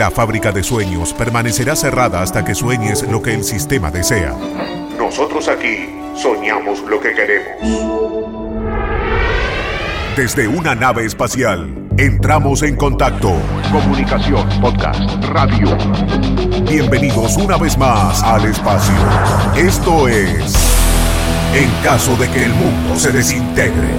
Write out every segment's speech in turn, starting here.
La fábrica de sueños permanecerá cerrada hasta que sueñes lo que el sistema desea. Nosotros aquí soñamos lo que queremos. Desde una nave espacial, entramos en contacto. Comunicación, podcast, radio. Bienvenidos una vez más al espacio. Esto es En caso de que el mundo se desintegre.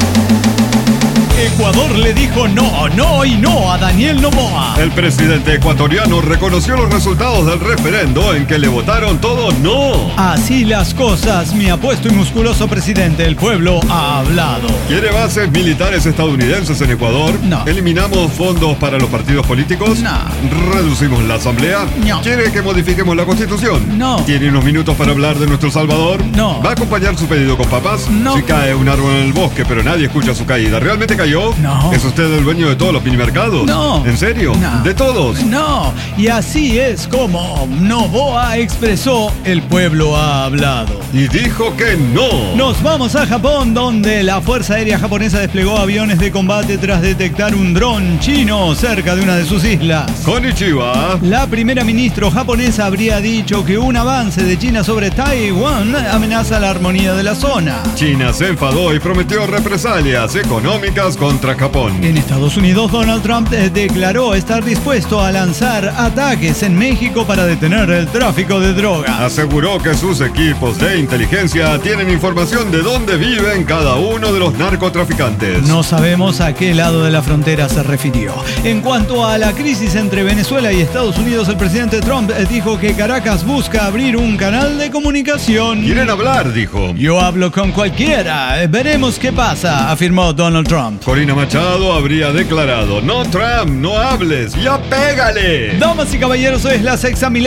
Ecuador le dijo no y no a Daniel Noboa. El presidente ecuatoriano reconoció los resultados del referendo en que le votaron todos no. Así las cosas, mi apuesto y musculoso presidente, el pueblo ha hablado. ¿Quiere bases militares estadounidenses en Ecuador? No. ¿Eliminamos fondos para los partidos políticos? No. ¿Reducimos la asamblea? No. ¿Quiere que modifiquemos la constitución? No. ¿Tiene unos minutos para hablar de nuestro Salvador? No. ¿Va a acompañar su pedido con papas? No. Si cae un árbol en el bosque pero nadie escucha su caída, ¿realmente cayó? No. ¿Es usted el dueño de todos los minimercados? No. ¿En serio? No. ¿De todos? No, y así es como Noboa expresó, el pueblo ha hablado. Y dijo que no. Nos vamos a Japón, donde la Fuerza Aérea Japonesa desplegó aviones de combate tras detectar un dron chino cerca de una de sus islas. Konnichiwa. La primera ministra japonesa habría dicho que un avance de China sobre Taiwán amenaza la armonía de la zona. China se enfadó y prometió represalias económicas contra Japón. En Estados Unidos, Donald Trump declaró estar dispuesto a lanzar ataques en México para detener el tráfico de drogas. Aseguró que sus equipos de inteligencia tienen información de dónde viven cada uno de los narcotraficantes. No sabemos a qué lado de la frontera se refirió. En cuanto a la crisis entre Venezuela y Estados Unidos, el presidente Trump dijo que Caracas busca abrir un canal de comunicación. ¿Quieren hablar?, dijo. Yo hablo con cualquiera. Veremos qué pasa, afirmó Donald Trump. Corina Machado habría declarado: no, Trump, no hables, ya pégale. Damas y caballeros, hoy es la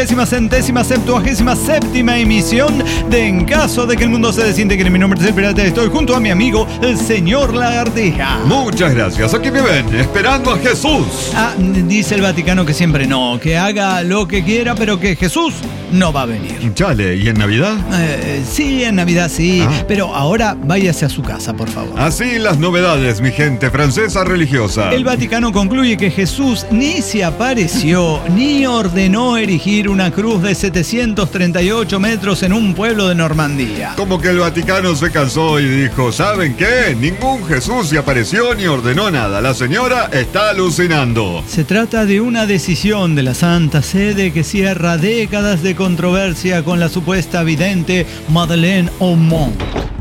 6.000.077ª emisión de En caso de que el mundo se desintegre. Mi nombre es el Pirata y estoy junto a mi amigo, el señor Lagartija. Muchas gracias. Aquí me ven, esperando a Jesús. Dice el Vaticano que siempre no, que haga lo que quiera, pero que Jesús no va a venir. Chale, ¿y en Navidad? Sí, en Navidad sí, pero ahora váyase a su casa, por favor. Así las novedades, mi gente francesa religiosa. El Vaticano concluye que Jesús ni se apareció, ni ordenó erigir una cruz de 738 metros en un pueblo de Normandía. Como que el Vaticano se cansó y dijo: ¿saben qué? Ningún Jesús se apareció ni ordenó nada. La señora está alucinando. Se trata de una decisión de la Santa Sede que cierra décadas de controversia con la supuesta vidente Madeleine Aumont.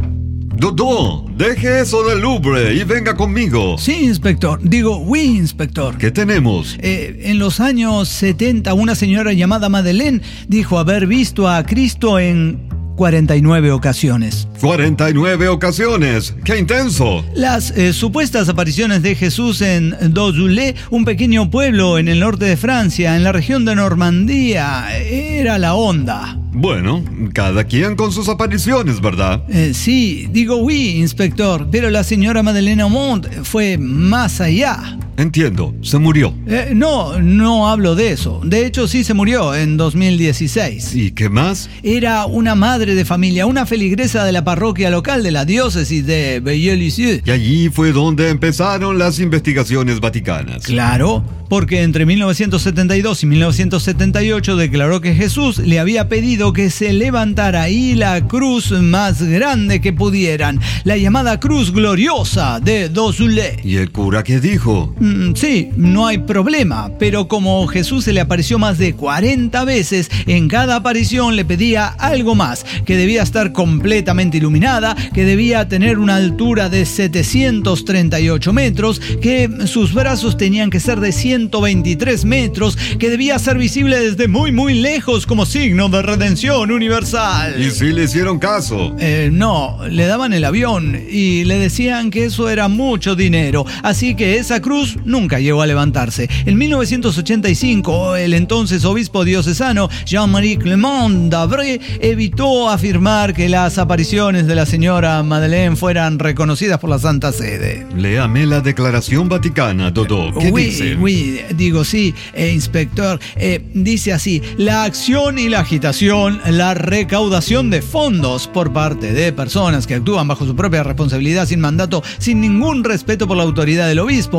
Dodó, deje eso del Louvre y venga conmigo. Sí, inspector. Oui, inspector. ¿Qué tenemos? En los años 70, una señora llamada Madeleine dijo haber visto a Cristo en 49 ocasiones. 49 ocasiones. ¡Qué intenso! Las supuestas apariciones de Jesús en Dozulé, un pequeño pueblo en el norte de Francia, en la región de Normandía, era la onda. Bueno, cada quien con sus apariciones, ¿verdad? Sí, oui, inspector, pero la señora Madeleine Aumont fue más allá. Entiendo, se murió. No hablo de eso. De hecho, sí se murió en 2016. ¿Y qué más? Era una madre de familia, una feligresa de la parroquia local de la diócesis de Bayeux-Lisieux. Y allí fue donde empezaron las investigaciones vaticanas. Claro, porque entre 1972 y 1978 declaró que Jesús le había pedido que se levantara ahí la cruz más grande que pudieran, la llamada Cruz Gloriosa de Dozulé. ¿Y el cura qué dijo? Sí, no hay problema, pero como Jesús se le apareció más de 40 veces, en cada aparición le pedía algo más, que debía estar completamente iluminada, que debía tener una altura de 738 metros, que sus brazos tenían que ser de 123 metros, que debía ser visible desde muy muy lejos como signo de redención universal. ¿Y si le hicieron caso? No, le daban el avión y le decían que eso era mucho dinero, así que esa cruz nunca llegó a levantarse. En 1985, el entonces obispo diocesano Jean-Marie Clement d'Abré evitó afirmar que las apariciones de la señora Madeleine fueran reconocidas por la Santa Sede. Léame la declaración vaticana, Dodó. ¿Qué dice? Sí, inspector. Dice así: la acción y la agitación, la recaudación de fondos por parte de personas que actúan bajo su propia responsabilidad sin mandato, sin ningún respeto por la autoridad del obispo, la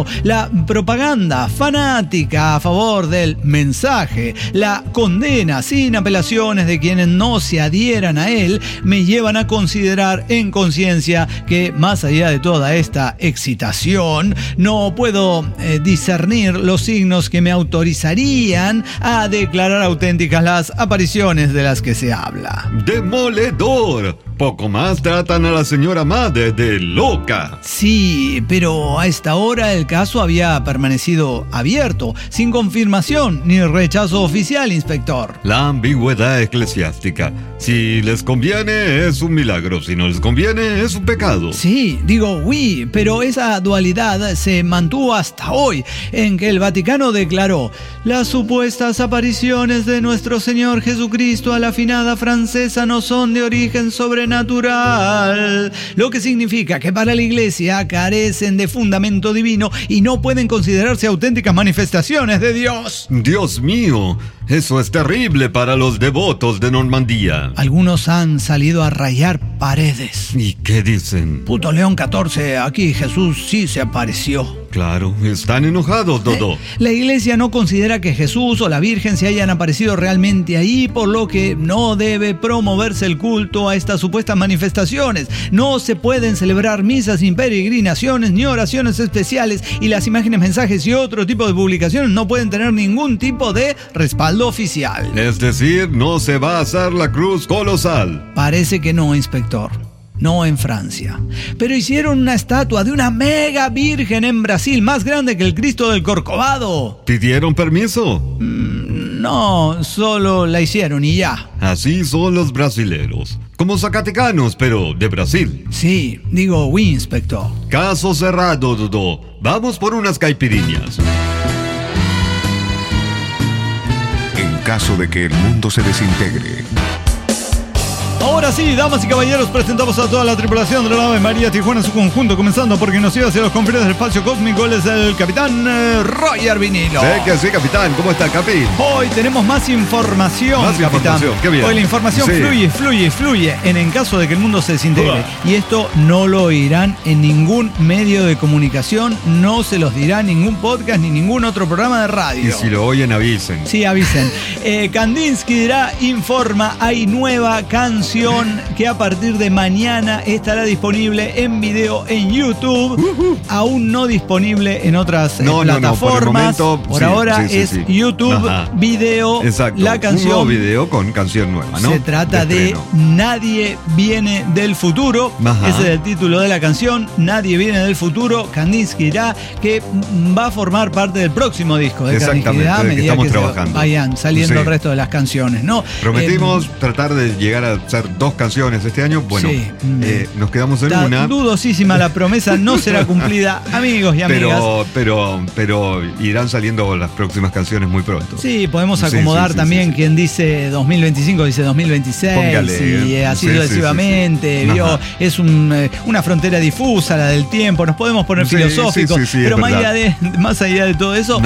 la propaganda fanática a favor del mensaje, la condena sin apelaciones de quienes no se adhieran a él, me llevan a considerar en conciencia que, más allá de toda esta excitación, no puedo discernir los signos que me autorizarían a declarar auténticas las apariciones de las que se habla. ¡Demoledor! Poco más tratan a la señora Madre de loca. Sí, pero a esta hora el caso había permanecido abierto, sin confirmación ni rechazo oficial, inspector. La ambigüedad eclesiástica. Si les conviene es un milagro, si no les conviene es un pecado. Sí, digo, oui, pero esa dualidad se mantuvo hasta hoy, en que el Vaticano declaró: las supuestas apariciones de nuestro Señor Jesucristo a la finada francesa no son de origen sobrenatural, lo que significa que para la Iglesia carecen de fundamento divino y no pueden considerarse auténticas manifestaciones de Dios. Dios mío, eso es terrible para los devotos de Normandía. Algunos han salido a rayar paredes. ¿Y qué dicen? Puto León XIV, aquí Jesús sí se apareció. Claro, están enojados, Dodo. La Iglesia no considera que Jesús o la Virgen se hayan aparecido realmente ahí, por lo que no debe promoverse el culto a estas supuestas manifestaciones. No se pueden celebrar misas sin peregrinaciones ni oraciones especiales, y las imágenes, mensajes y otro tipo de publicaciones no pueden tener ningún tipo de respaldo oficial. Es decir, no se va a hacer la cruz colosal. Parece que no, inspector. No en Francia. Pero hicieron una estatua de una mega virgen en Brasil, más grande que el Cristo del Corcovado. ¿Pidieron permiso? No, solo la hicieron y ya. Así son los brasileros. Como zacatecanos, pero de Brasil. Sí, digo, oui, inspector. Caso cerrado, Dodo. Vamos por unas caipirinhas. En caso de que el mundo se desintegre. Ahora sí, damas y caballeros, presentamos a toda la tripulación de la nave María Tijuana en su conjunto, comenzando porque nos lleva hacia los confines del espacio cósmico. Él es el capitán Roger Vinilo. Sé que sí, capitán. ¿Cómo está, Capi? Hoy tenemos más información, capitán. Qué bien. Hoy la información fluye en caso de que el mundo se desintegre. Y esto no lo oirán en ningún medio de comunicación, no se los dirá ningún podcast ni ningún otro programa de radio. Y si lo oyen, avisen. Sí, avisen. Kandinsky dirá, informa, hay nueva canción que a partir de mañana estará disponible en video en YouTube, aún no disponible en otras plataformas. Por ahora es YouTube, video, exacto. La canción. Un nuevo video con canción nueva, ¿no? Se trata de Nadie viene del futuro. Ese es el título de la canción, Nadie viene del futuro. Kandinsky dirá que va a formar parte del próximo disco de Kandinsky a medida estamos que trabajando. Vayan saliendo el resto de las canciones, ¿no? Prometimos tratar de llegar a hacer 2 canciones este año. Bueno, nos quedamos en una. Dudosísima la promesa, no será cumplida, amigos y amigas. Pero irán saliendo las próximas canciones muy pronto. Sí, podemos acomodar también quien dice 2025, dice 2026. Póngale, y así sucesivamente. Es una frontera difusa la del tiempo. Nos podemos poner filosóficos. Pero más allá de todo eso,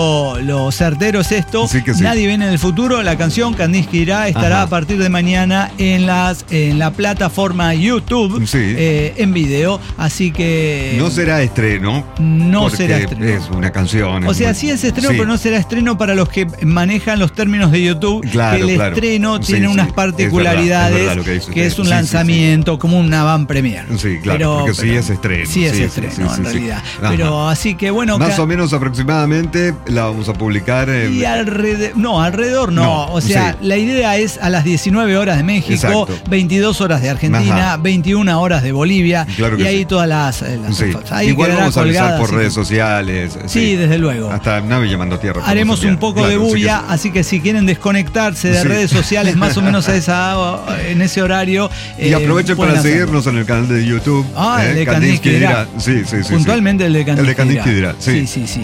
lo certero es esto. Nadie viene del futuro. La canción Kandinsky dirá estará a partir de mañana en la plataforma YouTube en video, así que no será estreno. No será estreno. Es una canción. O sea, sí es estreno, pero no será estreno para los que manejan los términos de YouTube. Claro, que el estreno tiene unas particularidades, que es un lanzamiento como una van premier. Sí, claro, porque sí es estreno. Sí es estreno, en realidad. Pero así que bueno. Más o menos aproximadamente la vamos a publicar. Y alrededor no. O sea, la idea es a las 19 horas de México, 22 horas de Argentina, 21 horas de Bolivia, y ahí todas las ahí igual vamos a avisar por así redes sociales. Sí, desde luego. Hasta nave llamando tierra. Haremos un poco de bulla, así que si quieren desconectarse de redes sociales más o menos en ese horario. Y aprovechen para seguirnos en el canal de YouTube. El de Kandinsky dirá. Sí. Puntualmente el de Kandinsky dirá. Sí.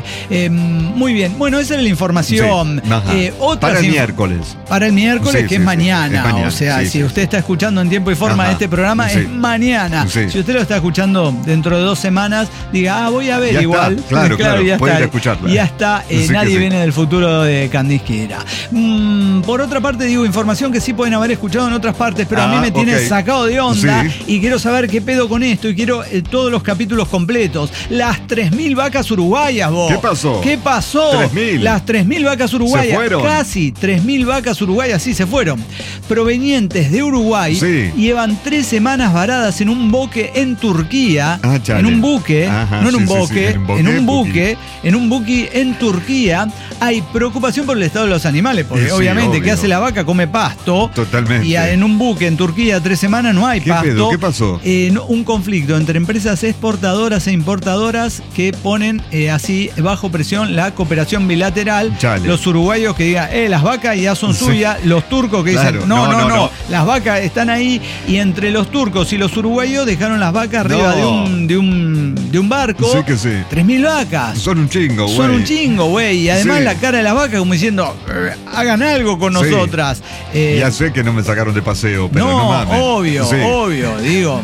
Muy bien. Bueno, esa era la información. Para el miércoles. Para el miércoles, que es mañana. O sea, si usted está escuchando en tiempo y forma este programa es mañana. Sí. Si usted lo está escuchando dentro de 2 semanas, diga, voy a ver ya igual. Está, claro, ya puede ir está. a escucharla. Ya está, nadie viene del futuro de Candisquera. Por otra parte, digo, información que sí pueden haber escuchado en otras partes, pero a mí me tiene sacado de onda y quiero saber qué pedo con esto y quiero todos los capítulos completos. Las 3.000 vacas uruguayas, vos. ¿Qué pasó? 3.000. Las 3.000 vacas uruguayas. ¿Se fueron? Casi 3.000 vacas uruguayas, sí, se fueron. Provenientes de Uruguay, llevan 3 semanas varadas en un buque en Turquía. En un buque, no en un boque, en un buque en Turquía. Hay preocupación por el estado de los animales, porque obviamente, ¿qué hace la vaca? Come pasto. Totalmente. Y en un buque en Turquía 3 semanas no hay pasto. Pedo? ¿Qué pasó? Un conflicto entre empresas exportadoras e importadoras que ponen así bajo presión la cooperación bilateral. Chale. Los uruguayos que digan, las vacas ya son suyas. Los turcos que dicen, no, las vacas están ahí. Y entre los turcos y los uruguayos dejaron las vacas arriba de un barco. Sí que sí. 3.000 vacas. Son un chingo, güey. Son un chingo, güey. Y además la cara de la vaca como diciendo, hagan algo con nosotras. Ya sé que no me sacaron de paseo, pero no mames. Obvio. Digo,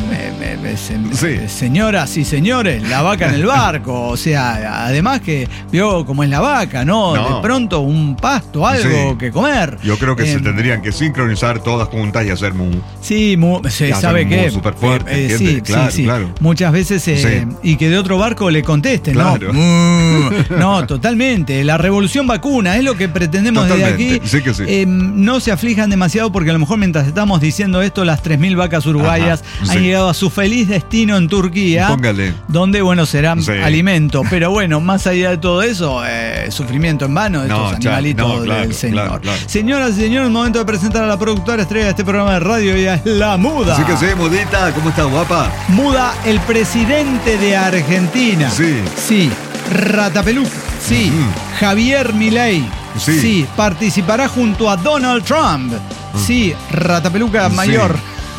señoras y señores, la vaca en el barco. O sea, además que vio cómo es la vaca, ¿no? De pronto un pasto, algo que comer. Yo creo que se tendrían que sincronizar todas juntas y hacer mu. Sí, se sabe que. Súper fuerte. Sí. Claro. Muchas veces, y que de otro barco le contesten, claro. ¿no? No, totalmente. La revolución vacuna es lo que pretendemos desde aquí. Sí que sí. No se aflijan demasiado porque a lo mejor mientras estamos diciendo esto, las 3.000 vacas uruguayas han llegado a su feliz destino en Turquía. Póngale. Donde, serán alimento. Pero más allá de todo eso, sufrimiento en vano de estos animalitos del Señor. Claro. Señoras y señores, momento de presentar a la productora estrella de este programa de radio, ella es la Muda. Sí que sí, Mudita, ¿cómo estás, guapa? Muda, el presidente de Argentina. Sí. Ratapeluca. Sí. Javier Milei. Sí. Participará junto a Donald Trump. Sí. Ratapeluca mayor.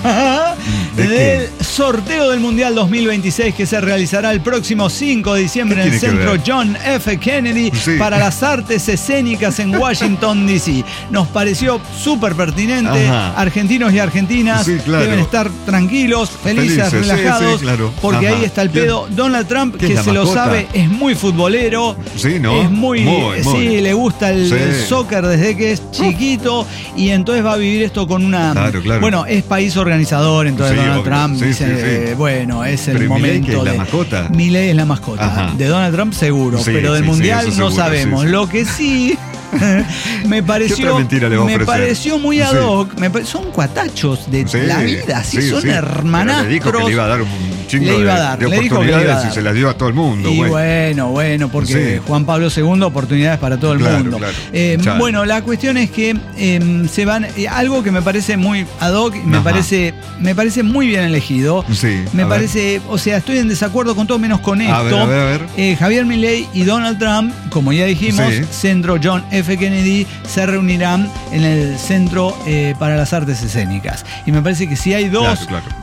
Del sorteo del Mundial 2026 que se realizará el próximo 5 de diciembre en el Centro John F. Kennedy para las artes escénicas en Washington, D.C. Nos pareció súper pertinente. Argentinos y argentinas deben estar tranquilos, felices, relajados, porque ahí está el pedo. Donald Trump, que se lo sabe, es muy futbolero. Es muy le gusta el soccer desde que es chiquito y entonces va a vivir esto con una... Bueno, es país organizador, entonces Donald Trump dice, es el momento de... Milei es la mascota. De Donald Trump seguro, pero del Mundial no sabemos. Lo que sí... me pareció muy ad hoc. Son cuatachos de la vida, son hermanastros. Le dijo que le iba a dar un chingo de oportunidades y se las dio a todo el mundo. Y bueno, porque Juan Pablo II, oportunidades para todo el mundo. Bueno, la cuestión es que se van. Algo que me parece muy ad hoc, me parece muy bien elegido. Me parece, estoy en desacuerdo con todo menos con esto. A ver. Javier Milei y Donald Trump, como ya dijimos, Centro John F. Kennedy, se reunirán en el Centro para las Artes Escénicas. Y me parece que si hay dos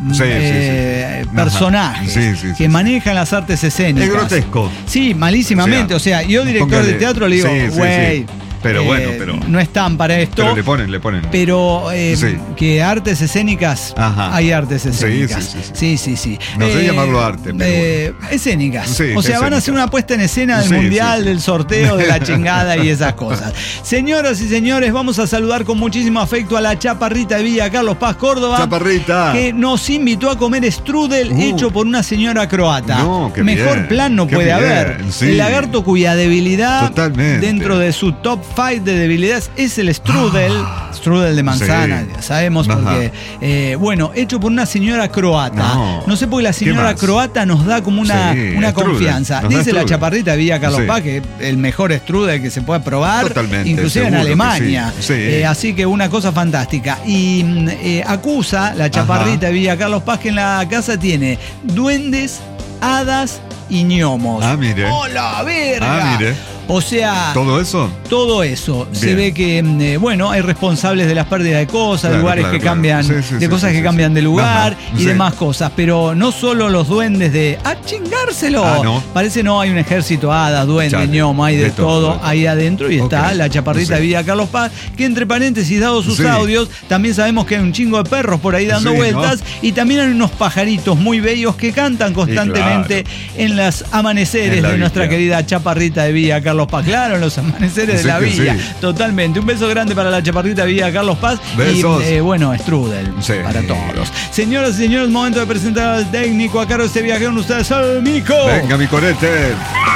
personajes que manejan las artes escénicas. Es grotesco. Sí, malísimamente. Yo director de teatro le digo, güey. Pero no están para esto. Pero le ponen. Pero que artes escénicas, hay artes escénicas. Sí. No sé llamarlo arte, pero escénicas. Van a hacer una puesta en escena del mundial, del sorteo, de la chingada y esas cosas. Señoras y señores, vamos a saludar con muchísimo afecto a la Chaparrita de Villa Carlos Paz, Córdoba. Chaparrita. Que nos invitó a comer strudel hecho por una señora croata. Mejor plan no puede haber. El lagarto cuya debilidad dentro de su top 5 de debilidades es el strudel. Strudel de manzana, ya sabemos, porque hecho por una señora croata. No sé por qué la señora croata nos da como una confianza. Dice la Chaparrita de Villa Carlos Paz que el mejor strudel que se puede probar, inclusive en Alemania. Así que una cosa fantástica. Y acusa la Chaparrita de Villa Carlos Paz que en la casa tiene duendes, hadas y gnomos. Mire. ¡Oh, la verga! Mire. O sea... ¿Todo eso? Todo eso. Bien. Se ve que, bueno, hay responsables de las pérdidas de cosas, de lugares que cambian, de cosas que cambian de lugar y demás cosas. Pero no solo los duendes de ¡a chingárselo! No. Parece no, hay un ejército, hadas, duendes, ñomo, hay de todo ahí adentro. Y está la chaparrita de Villa Carlos Paz, que entre paréntesis, dados sus audios, también sabemos que hay un chingo de perros por ahí dando vueltas, y también hay unos pajaritos muy bellos que cantan constantemente en los amaneceres de nuestra querida chaparrita de Villa Carlos Paz. Claro, en los amaneceres de la villa. Totalmente. Un beso grande para la chaparrita de Villa Carlos Paz. Besos. Y bueno, strudel para todos. Señoras y señores, momento de presentar al técnico a cargo de este viaje con ustedes, al Mico. Venga, mi corete.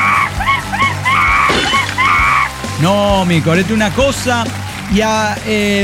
No, mi corete, una cosa. Ya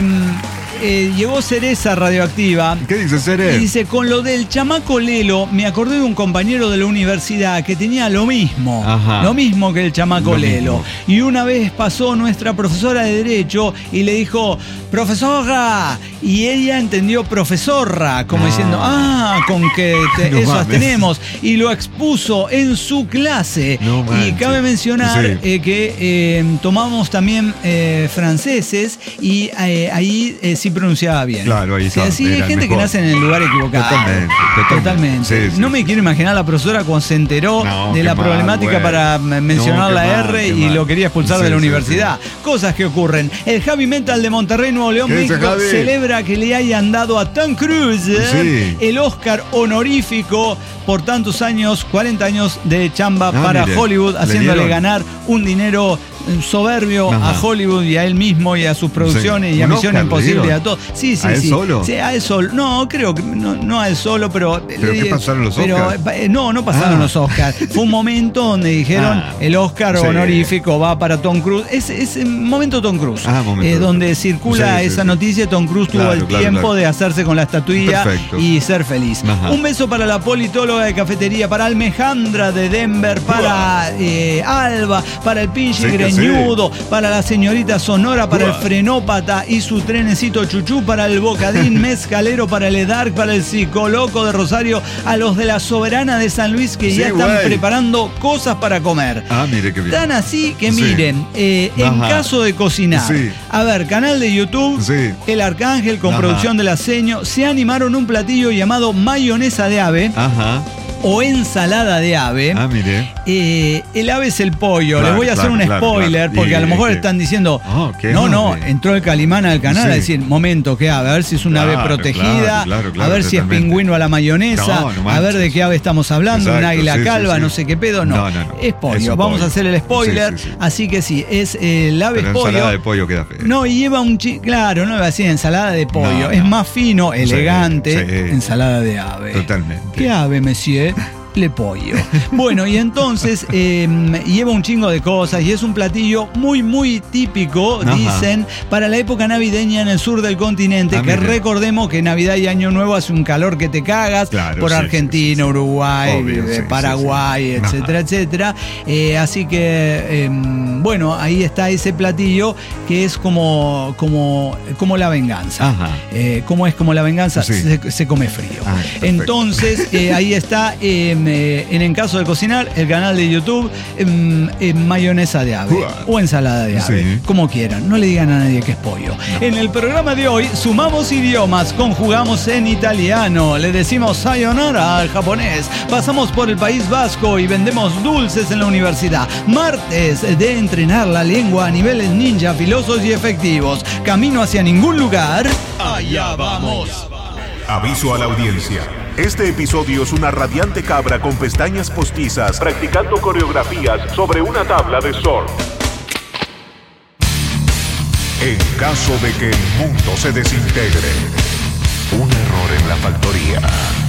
llegó Cereza Radioactiva. ¿Qué dice Cere? Y dice, con lo del chamaco Lelo, me acordé de un compañero de la universidad que tenía lo mismo. Lo mismo que el chamaco Lelo. Y una vez pasó nuestra profesora de Derecho y le dijo, profesora. Y ella entendió profesorra, como diciendo, con que eso tenemos. Y lo expuso en su clase. Y cabe mencionar que tomamos también franceses y ahí sí pronunciaba bien. Claro, ahí está. Sí, hay gente que nace en el lugar equivocado. Totalmente. No me quiero imaginar la profesora cuando se enteró de la problemática para mencionar la R y lo quería expulsar de la universidad. Cosas que ocurren. El Heavy Metal de Monterrey, Nuevo León, México, celebra que le hayan dado a Tom Cruise el Oscar honorífico por tantos años, 40 años de chamba para Hollywood, haciéndole ganar un dinero soberbio a Hollywood y a él mismo y a sus producciones y a Misión Imposible y a todo. ¿A él solo? Sí, a él solo. No, creo que no a él solo, pero... ¿Pero qué pasaron los Oscars? No pasaron los Oscars. Fue un momento donde dijeron el Oscar honorífico va para Tom Cruise. Es el momento Tom Cruise. Donde circula esa noticia, Tom Cruise tuvo el tiempo de hacerse con la estatuilla y ser feliz. Un beso para la politóloga de cafetería, para Almejandra de Denver, para Alba, para el pinche greñudo, para la señorita Sonora, para el frenópata y su trenecito chuchú, para el bocadín mezcalero, para el Edark, para el psicoloco de Rosario, a los de la Soberana de San Luis que ya están preparando cosas para comer. Mire qué bien. Tan así que miren, en caso de cocinar, a ver, canal de YouTube, El Arcángel con producción de La Seño, se animaron un platillo llamado mayonesa de ave. O ensalada de ave. Mire. El ave es el pollo. Les voy a hacer un spoiler porque a lo mejor están diciendo entró el Calimán al canal a decir, momento, ¿qué ave? A ver si es una ave protegida, a ver si es pingüino a la mayonesa, a ver de qué ave estamos hablando, un águila calva, no sé qué pedo, es pollo. Vamos a hacer el spoiler, así que sí, es el ave es pollo. Ensalada de pollo queda feo. No, y lleva claro, no va a decir ensalada de pollo, es más fino, elegante, ensalada de ave. Totalmente. ¿Qué ave, monsieur? Le pollo. Bueno, y entonces lleva un chingo de cosas y es un platillo muy, muy típico, dicen, para la época navideña en el sur del continente, que recordemos que Navidad y Año Nuevo hace un calor que te cagas por Argentina, Uruguay, Paraguay, etcétera, etcétera. Así que, bueno, ahí está ese platillo que es como la venganza. ¿Cómo es como la venganza? Se come frío. Entonces, ahí está... en caso de cocinar, el canal de YouTube, mayonesa de ave o ensalada de ave, como quieran. No le digan a nadie que es pollo. En el programa de hoy sumamos idiomas, conjugamos en italiano, le decimos sayonara al japonés, pasamos por el País Vasco y vendemos dulces en la universidad. Martes de entrenar la lengua a niveles ninja, filosos y efectivos. Camino hacia ningún lugar. Allá vamos. Aviso a la audiencia. Este episodio es una radiante cabra con pestañas postizas practicando coreografías sobre una tabla de surf. En caso de que el mundo se desintegre, un error en la factoría.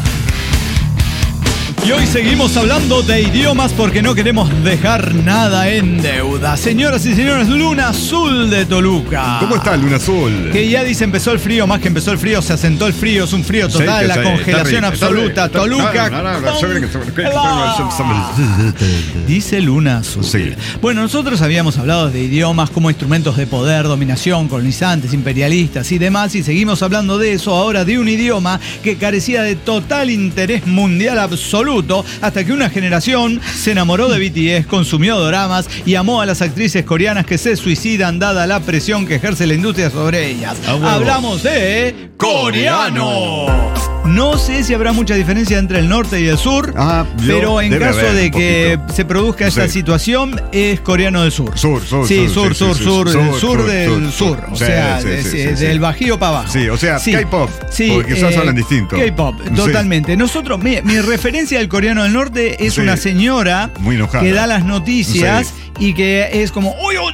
Y hoy seguimos hablando de idiomas porque no queremos dejar nada en deuda. Señoras y señores, Luna Azul de Toluca. ¿Cómo está Luna Azul? Que ya dice empezó el frío, más que empezó el frío, se asentó el frío, es un frío total, la congelación absoluta. Toluca. Dice Luna Azul. Bueno, nosotros habíamos hablado de idiomas como instrumentos de poder, dominación, colonizantes, imperialistas y demás, y seguimos hablando de eso ahora, de un idioma que carecía de total interés mundial absoluto absoluto, hasta que una generación se enamoró de BTS, consumió doramas y amó a las actrices coreanas que se suicidan dada la presión que ejerce la industria sobre ellas. Hablamos de coreano. No sé si habrá mucha diferencia entre el norte y el sur, pero en caso de que se produzca esta situación, es coreano del sur. Sur del sur. O sea, del Bajío para abajo. Sí, o sea, K-pop. Sí, porque quizás hablan distinto. K-pop, totalmente. Nosotros, mi referencia al coreano del norte es una señora muy enojada, que da las noticias y que es como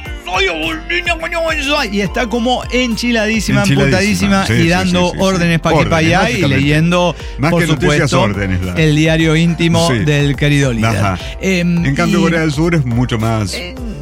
y está como enchiladísima, emputadísima y dando órdenes para aquí para allá y leyendo, más por supuesto, órdenes, el diario íntimo del querido líder. En cambio, Corea del Sur es mucho más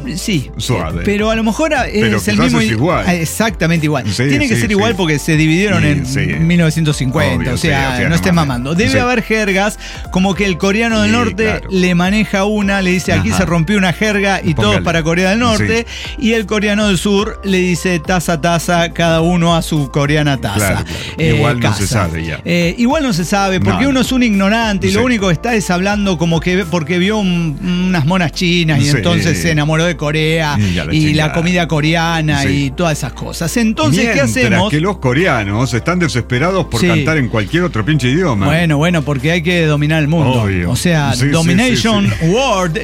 suave. Pero a lo mejor es el mismo. Es igual. Exactamente igual. Tiene que ser igual porque se dividieron en 1950. Obvio, o sea, no estés mamando. Debe haber jergas, como que el coreano del norte le maneja una, le dice aquí se rompió una jerga y todos para Corea del Norte. Y el coreano del sur le dice taza, cada uno a su coreana taza. Igual no se sabe ya. Igual no se sabe, porque uno es un ignorante y lo único que está es hablando como que porque vio unas monas chinas y entonces se enamoró de Corea y la comida coreana y todas esas cosas. Entonces, ¿qué hacemos? Que los coreanos están desesperados por cantar en cualquier otro pinche idioma. Bueno, porque hay que dominar el mundo. Obvio. O sea, Domination World,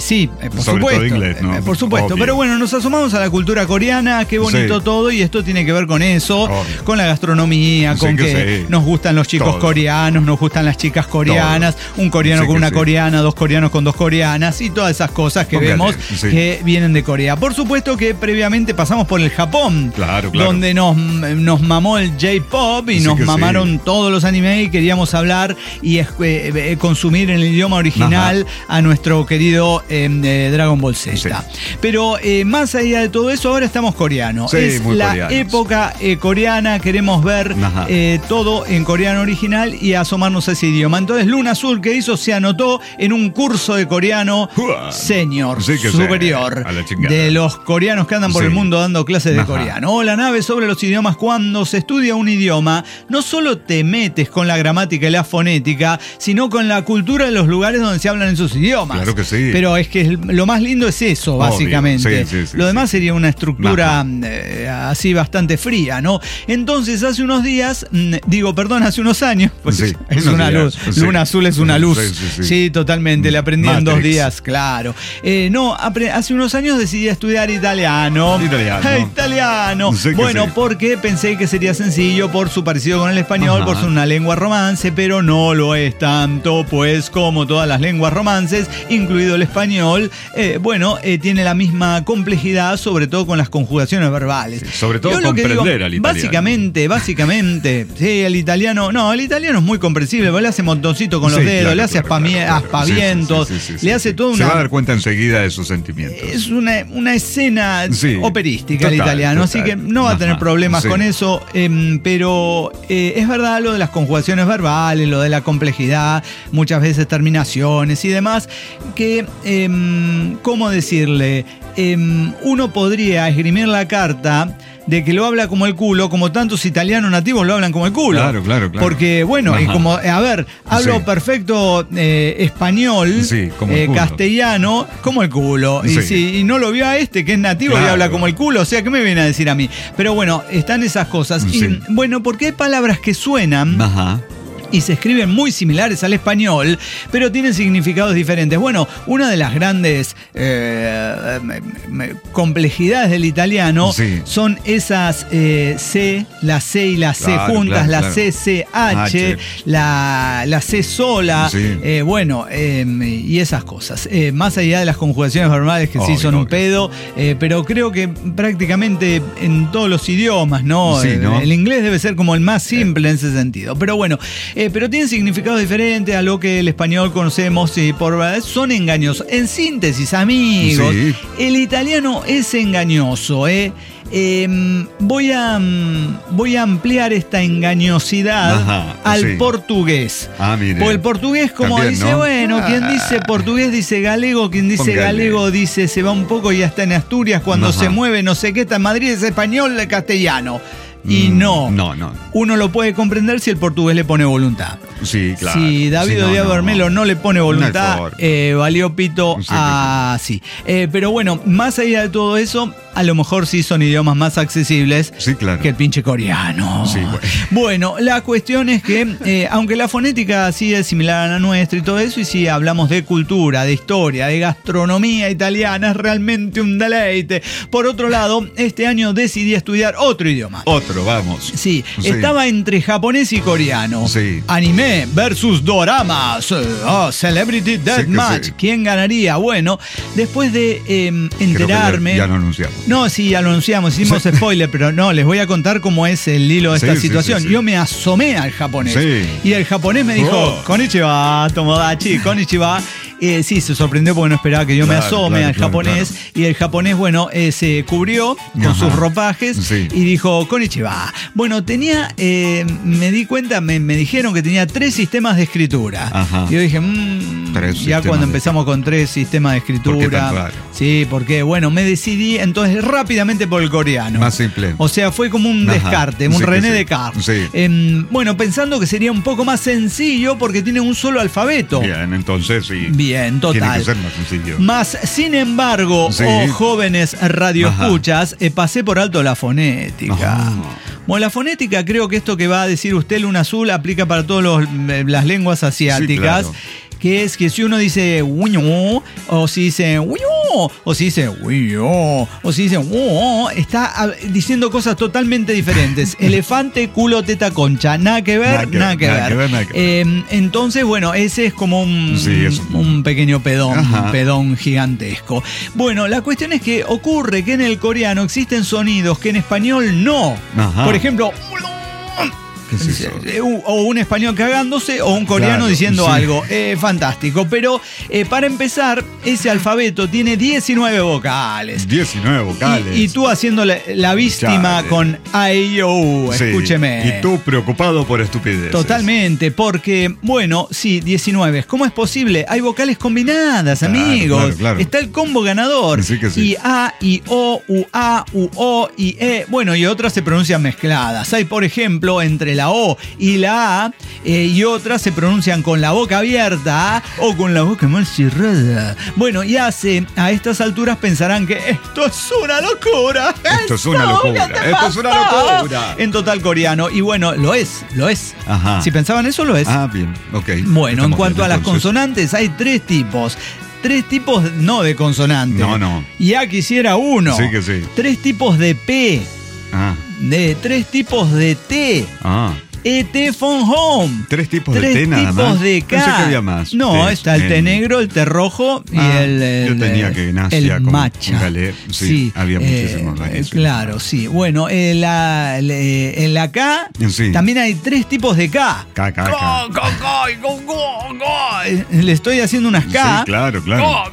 por sobre supuesto. Todo inglés, ¿no? Por supuesto. Obvio. Pero bueno, nos asomamos a la cultura coreana, qué bonito todo, y esto tiene que ver con eso, con la gastronomía, con que nos gustan los chicos coreanos, nos gustan las chicas coreanas, un coreano con una coreana, dos coreanos con dos coreanas y todas esas cosas que vemos que vienen de Corea. Por supuesto que previamente pasamos por el Japón, donde nos mamó el J-pop y nos mamaron todos los animes y queríamos hablar y consumir en el idioma original a nuestro querido Dragon Ball Z. Pero más allá de todo eso, ahora estamos coreanos. Es la época coreana, queremos ver todo en coreano original y asomarnos a ese idioma. Entonces Luna Azul, que hizo, se anotó en un curso de coreano senior, superior, de los coreanos que andan por el mundo dando clases de coreano. O la nave sobre los idiomas. Cuando se estudia un idioma, no solo te metes con la gramática y la fonética, sino con la cultura de los lugares donde se hablan en sus idiomas. Claro que sí. Pero es que lo más lindo es eso, básicamente. Lo demás sería una estructura así bastante fría, ¿no? Entonces, hace unos días, hace unos años, pues es una luz. Luna Azul es una luz. Sí, totalmente. Le aprendí en 2 días, claro. Hace unos años decidí estudiar italiano. Bueno, porque pensé que sería sencillo por su parecido con el español, por ser una lengua romance, pero no lo es tanto, pues como todas las lenguas romances, incluido el español, tiene la misma complejidad, sobre todo con las conjugaciones verbales. Sobre todo comprender al italiano. Básicamente, el italiano es muy comprensible, le hace montoncito con los dedos, le hace aspavientos, le hace todo Se va a dar cuenta enseguida de sus sentimientos. Es una escena operística el italiano, así que no va a tener problemas con eso, pero es verdad lo de las conjugaciones verbales, lo de la complejidad, muchas veces terminaciones y demás, que, ¿cómo decirle? Uno podría esgrimir la carta de que lo habla como el culo, como tantos italianos nativos lo hablan como el culo. Claro. Porque, y como, hablo perfecto español, como castellano, como el culo. Y no lo vio a que es nativo y habla como el culo, o sea, ¿qué me viene a decir a mí? Pero bueno, están esas cosas. Y porque hay palabras que suenan y se escriben muy similares al español, pero tienen significados diferentes. Bueno, una de las grandes complejidades del italiano son esas C, la C y la C juntas, la CCH, la C sola, y esas cosas. Más allá de las conjugaciones verbales que son un pedo, pero creo que prácticamente en todos los idiomas, ¿no? El inglés debe ser como el más simple en ese sentido. Pero bueno, pero tienen significados diferentes a lo que el español conocemos y son engañosos. En síntesis, amigos, el italiano es engañoso, Voy a ampliar esta engañosidad al portugués. Porque el portugués, como también, dice, quien dice portugués dice galego, quien dice galego dice se va un poco y ya está en Asturias, cuando se mueve no sé qué, está en Madrid es español, castellano. y no. No. Uno lo puede comprender si el portugués le pone voluntad. Sí, claro. Si David Díaz Bermelo no le pone voluntad, valió pito así. Pero bueno, más allá de todo eso, a lo mejor sí son idiomas más accesibles que el pinche coreano. Sí, bueno, la cuestión es que, aunque la fonética sí es similar a la nuestra y todo eso, y si hablamos de cultura, de historia, de gastronomía italiana, es realmente un deleite. Por otro lado, este año decidí estudiar otro idioma. Vamos. Sí, estaba entre japonés y coreano. Sí. Anime versus doramas. Celebrity Deathmatch. Sí. ¿Quién ganaría? Bueno, después de enterarme... Ya lo anunciamos. No, sí, ya lo anunciamos, hicimos spoiler, pero no, les voy a contar cómo es el hilo de esta situación. Sí. Yo me asomé al japonés. Sí. Y el japonés me dijo, Konnichiwa, Tomodachi, Konnichiwa. Sí, se sorprendió porque no esperaba que yo me asome al japonés. Y el japonés, bueno, se cubrió con sus ropajes y dijo, Konnichiwa. Bueno, tenía, me di cuenta, me dijeron que tenía 3 sistemas de escritura. Ajá. Y yo dije, ya cuando empezamos con 3 sistemas de escritura. ¿Por qué tan raro? Sí, porque, bueno, me decidí entonces rápidamente por el coreano. Más simple. O sea, fue como un descarte, un René Descartes. Sí. Bueno, pensando que sería un poco más sencillo porque tiene un solo alfabeto. Bien, entonces sí. Bien, total. Tiene que ser más sencillo. Más, sin embargo, jóvenes radioescuchas, pasé por alto la fonética. Bueno, la fonética, creo que esto que va a decir usted, Luna Azul, aplica para todas las lenguas asiáticas. Sí, claro. Que es que si uno dice uño, o si dice uño, o si dice uño, o si dice está diciendo cosas totalmente diferentes. Elefante, culo, teta, concha. Nada que ver. Entonces, bueno, ese es como un pequeño pedón, un pedón gigantesco. Bueno, la cuestión es que ocurre que en el coreano existen sonidos que en español no. Por ejemplo, ¿qué es eso? O un español cagándose o un coreano diciendo algo. Fantástico. Pero para empezar, ese alfabeto tiene 19 vocales. 19 vocales. Y tú haciendo la víctima con A-I-O-U. Escúcheme. Y tú preocupado por estupideces. Totalmente, porque, bueno, sí, 19. ¿Cómo es posible? Hay vocales combinadas, amigos. Claro. Está el combo ganador. Sí que sí. Y A, I, O, U, A, U, O, I, E. Bueno, y otras se pronuncian mezcladas. Hay, por ejemplo, entre la O y la A, y otras se pronuncian con la boca abierta o con la boca mal cerrada. Bueno, y a estas alturas pensarán que esto es una locura. Esto es una locura. En total coreano. Y bueno, lo es. Ajá. Si pensaban eso, lo es. Bien, ok. Bueno, en cuanto a las consonantes, hay 3 tipos. 3 tipos no de consonante. No. Ya quisiera uno. Sí que sí. 3 tipos de P. 3 tipos de T. E.T. Phone Home. 3 tipos de T nada más. 3 tipos de K. Pensé que había más. No, está el té negro, el té rojo y yo tenía que en Asia el matcha. Sí, había muchísimos varios. Claro, sí. Bueno, en la K también hay 3 tipos de K. K. Le estoy haciendo unas K. Sí, claro.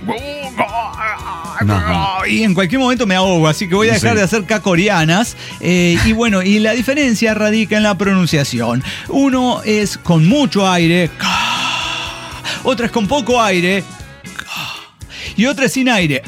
Y en cualquier momento me ahogo, así que voy a dejar de hacer K coreanas. Y bueno, y la diferencia radica en la pronunciación. Uno es con mucho aire, otra es con poco aire, y otra es sin aire.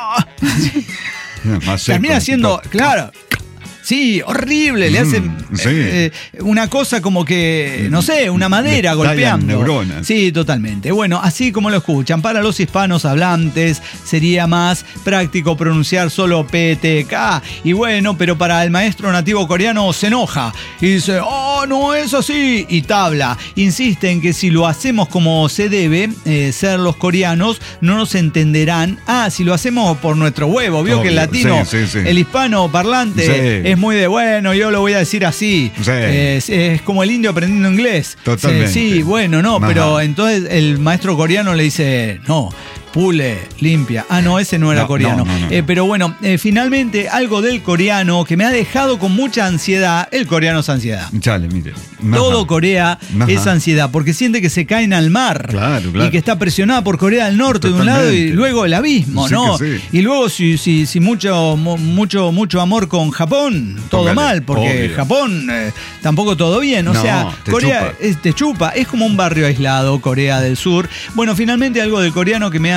Termina siendo, claro. Sí, horrible, le hacen una cosa como que, no sé, una madera golpeando. Neuronas. Sí, totalmente. Bueno, así como lo escuchan, para los hispanos hablantes sería más práctico pronunciar solo PTK. Y bueno, pero para el maestro nativo coreano se enoja y dice, no es así. Y tabla. Insiste en que si lo hacemos como se debe, ser los coreanos, no nos entenderán. Si lo hacemos por nuestro huevo. Vio que el latino, el hispano parlante es muy de bueno, yo lo voy a decir así. Es como el indio aprendiendo inglés. Totalmente. Sí, bueno, no, pero entonces el maestro coreano le dice, no, pule, limpia. No, ese no era coreano. No. Pero bueno, finalmente algo del coreano que me ha dejado con mucha ansiedad. El coreano es ansiedad. Chale, mire. Todo Corea es ansiedad, porque siente que se caen al mar. Claro. Y que está presionada por Corea del Norte de un lado y luego el abismo, ¿no? Y luego si mucho amor con Japón, todo mal, porque Japón tampoco todo bien. O sea, Corea te chupa. Es como un barrio aislado, Corea del Sur. Bueno, finalmente algo del coreano que me ha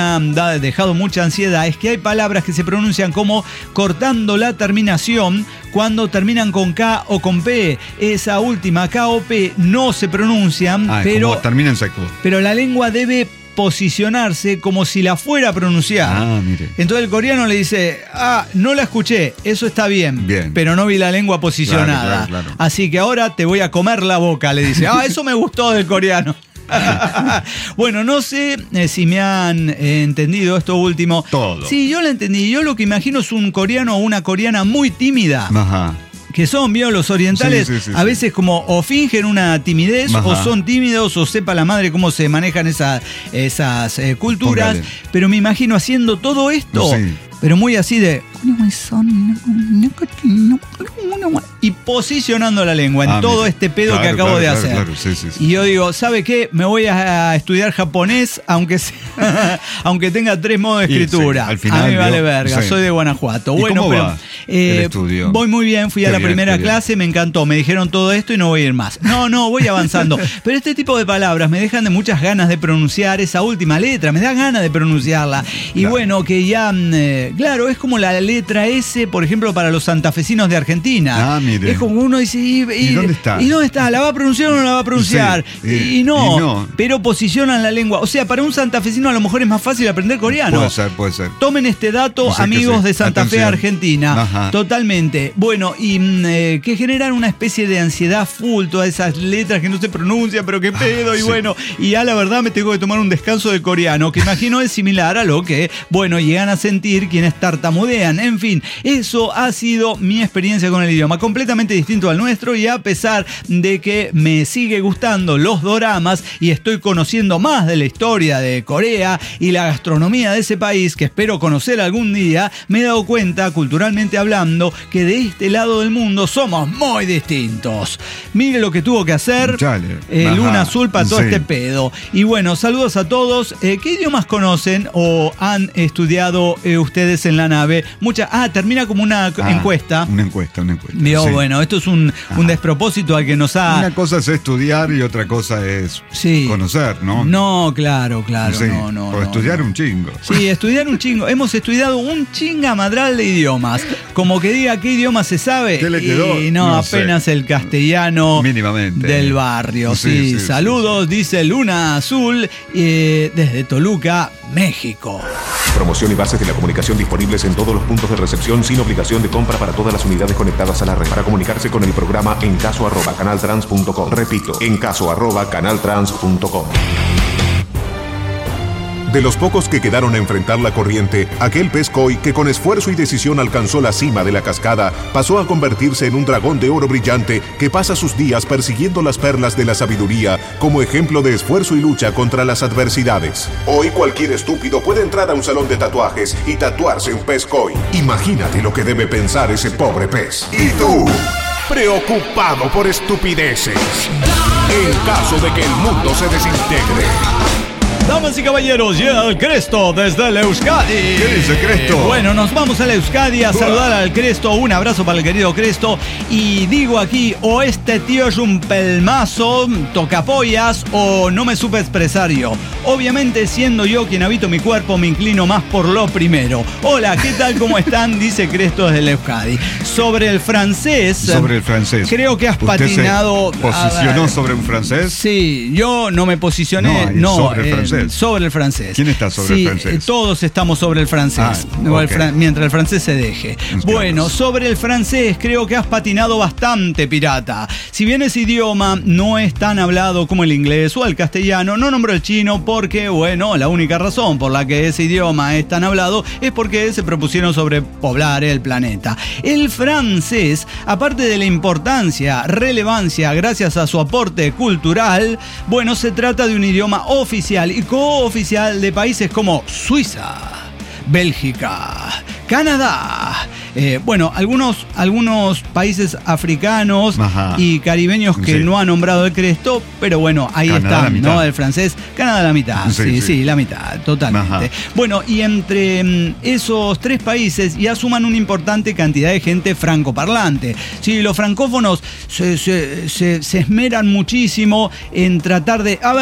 ha dejado mucha ansiedad es que hay palabras que se pronuncian como cortando la terminación cuando terminan con K o con P. Esa última K o P no se pronuncian, pero termina en seco. Pero la lengua debe posicionarse como si la fuera a pronunciar. Mire. Entonces el coreano le dice, no la escuché, eso está bien. Pero no vi la lengua posicionada. Claro. Así que ahora te voy a comer la boca, le dice. Eso me gustó del coreano. Bueno, no sé si me han entendido esto último. Todo. Sí, yo lo entendí. Yo lo que imagino es un coreano o una coreana muy tímida. Ajá. Que son, ¿vio? Los orientales a veces como o fingen una timidez o son tímidos o sepa la madre cómo se manejan esas culturas. Póngale. Pero me imagino haciendo todo esto, pero muy así de... Y posicionando la lengua en todo este pedo que acabo de hacer. Claro. Sí. Y yo digo, ¿sabe qué? Me voy a estudiar japonés, aunque tenga 3 modos de escritura. Al final, a mí vale verga, soy de Guanajuato. ¿Y cómo va el estudio? Voy muy bien, fui a la primera clase, me encantó, me dijeron todo esto y no voy a ir más. No, voy avanzando. Pero este tipo de palabras me dejan de muchas ganas de pronunciar esa última letra, me da ganas de pronunciarla. Y bueno, que ya, claro, es como la letra S, por ejemplo, para los santafesinos de Argentina. Mire. Es como uno dice, ¿y dónde está? ¿Y dónde está? ¿La va a pronunciar o no la va a pronunciar? Sí, y no, pero posicionan la lengua. O sea, para un santafesino a lo mejor es más fácil aprender coreano. Puede ser. Tomen este dato, amigos de Santa Fe, Argentina. Ajá. Totalmente. Bueno, y que generan una especie de ansiedad full, todas esas letras que no se pronuncian, pero qué pedo, y bueno, y la verdad me tengo que tomar un descanso de coreano, que imagino es similar a lo que, llegan a sentir quienes tartamudean. En fin, eso ha sido mi experiencia con el idioma, completamente distinto al nuestro, y a pesar de que me sigue gustando los doramas y estoy conociendo más de la historia de Corea y la gastronomía de ese país, que espero conocer algún día, me he dado cuenta, culturalmente hablando, que de este lado del mundo somos muy distintos. Mire lo que tuvo que hacer Luna Azul para todo este pedo. Y bueno, saludos a todos. ¿Qué idiomas conocen o han estudiado ustedes en la nave? Termina como una encuesta. Una encuesta. Bueno, esto es un despropósito al que nos ha... Una cosa es estudiar y otra cosa es conocer, ¿no? No, claro. Sí. O estudiar un chingo. Sí, estudiar un chingo. Hemos estudiado un chingamadral de idiomas. Como que diga qué idioma se sabe. ¿Qué le quedó? Y no apenas el castellano mínimamente del barrio. Sí. Saludos, dice Luna Azul, desde Toluca, México. Promoción y bases de la comunicación disponibles en todos los puntos de recepción sin obligación de compra para todas las unidades conectadas a la red. Para comunicarse con el programa encaso@canaltrans.com. Repito, encaso@canaltrans.com. De los pocos que quedaron a enfrentar la corriente, aquel pez koi que con esfuerzo y decisión alcanzó la cima de la cascada, pasó a convertirse en un dragón de oro brillante que pasa sus días persiguiendo las perlas de la sabiduría como ejemplo de esfuerzo y lucha contra las adversidades. Hoy cualquier estúpido puede entrar a un salón de tatuajes y tatuarse un pez koi. Imagínate lo que debe pensar ese pobre pez. ¿Y tú? Preocupado por estupideces. En caso de que el mundo se desintegre. Damas y caballeros, llega el Cresto desde el Euskadi. ¿Qué dice Cresto? Bueno, nos vamos al Euskadi a saludar al Cresto. Un abrazo para el querido Cresto. Y digo aquí, o este tío es un pelmazo, tocapollas, o no me supe expresar yo. Obviamente, siendo yo quien habito mi cuerpo, me inclino más por lo primero. Hola, ¿qué tal? ¿Cómo están? Dice Cresto desde el Euskadi. Sobre el francés. Creo que has patinado. ¿Se posicionó sobre un francés? Sí, yo no me posicioné. Sobre el francés. Sobre el francés. ¿Quién está sobre el francés? Todos estamos sobre el francés. Mientras el francés se deje. Bueno, sobre el francés creo que has patinado bastante, pirata. Si bien ese idioma no es tan hablado como el inglés o el castellano, no nombro el chino porque, la única razón por la que ese idioma es tan hablado es porque se propusieron sobrepoblar el planeta. El francés, aparte de la importancia, relevancia, gracias a su aporte cultural, se trata de un idioma oficial y cooficial de países como Suiza, Bélgica, Canadá, algunos países africanos y caribeños que no ha nombrado el Cresto, pero ahí Canadá están, ¿no? El francés, Canadá la mitad, sí, la mitad, totalmente. Y entre esos 3 países ya suman una importante cantidad de gente francoparlante. Sí, los francófonos se esmeran muchísimo en tratar de...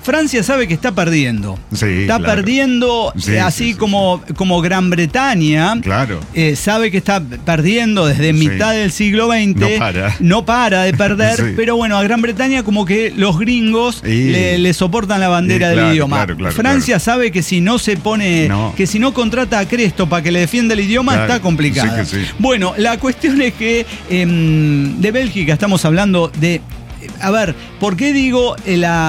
Francia sabe que está perdiendo. Sí, está perdiendo, así como Gran Bretaña. Claro. Sabe que está perdiendo desde mitad del siglo XX. No para de perder, pero bueno, a Gran Bretaña como que los gringos le soportan la bandera del idioma. Francia sabe que si no se pone, que si no contrata a Cresto para que le defienda el idioma, está complicado. Bueno, la cuestión es que de Bélgica estamos hablando de... A ver, ¿por qué digo la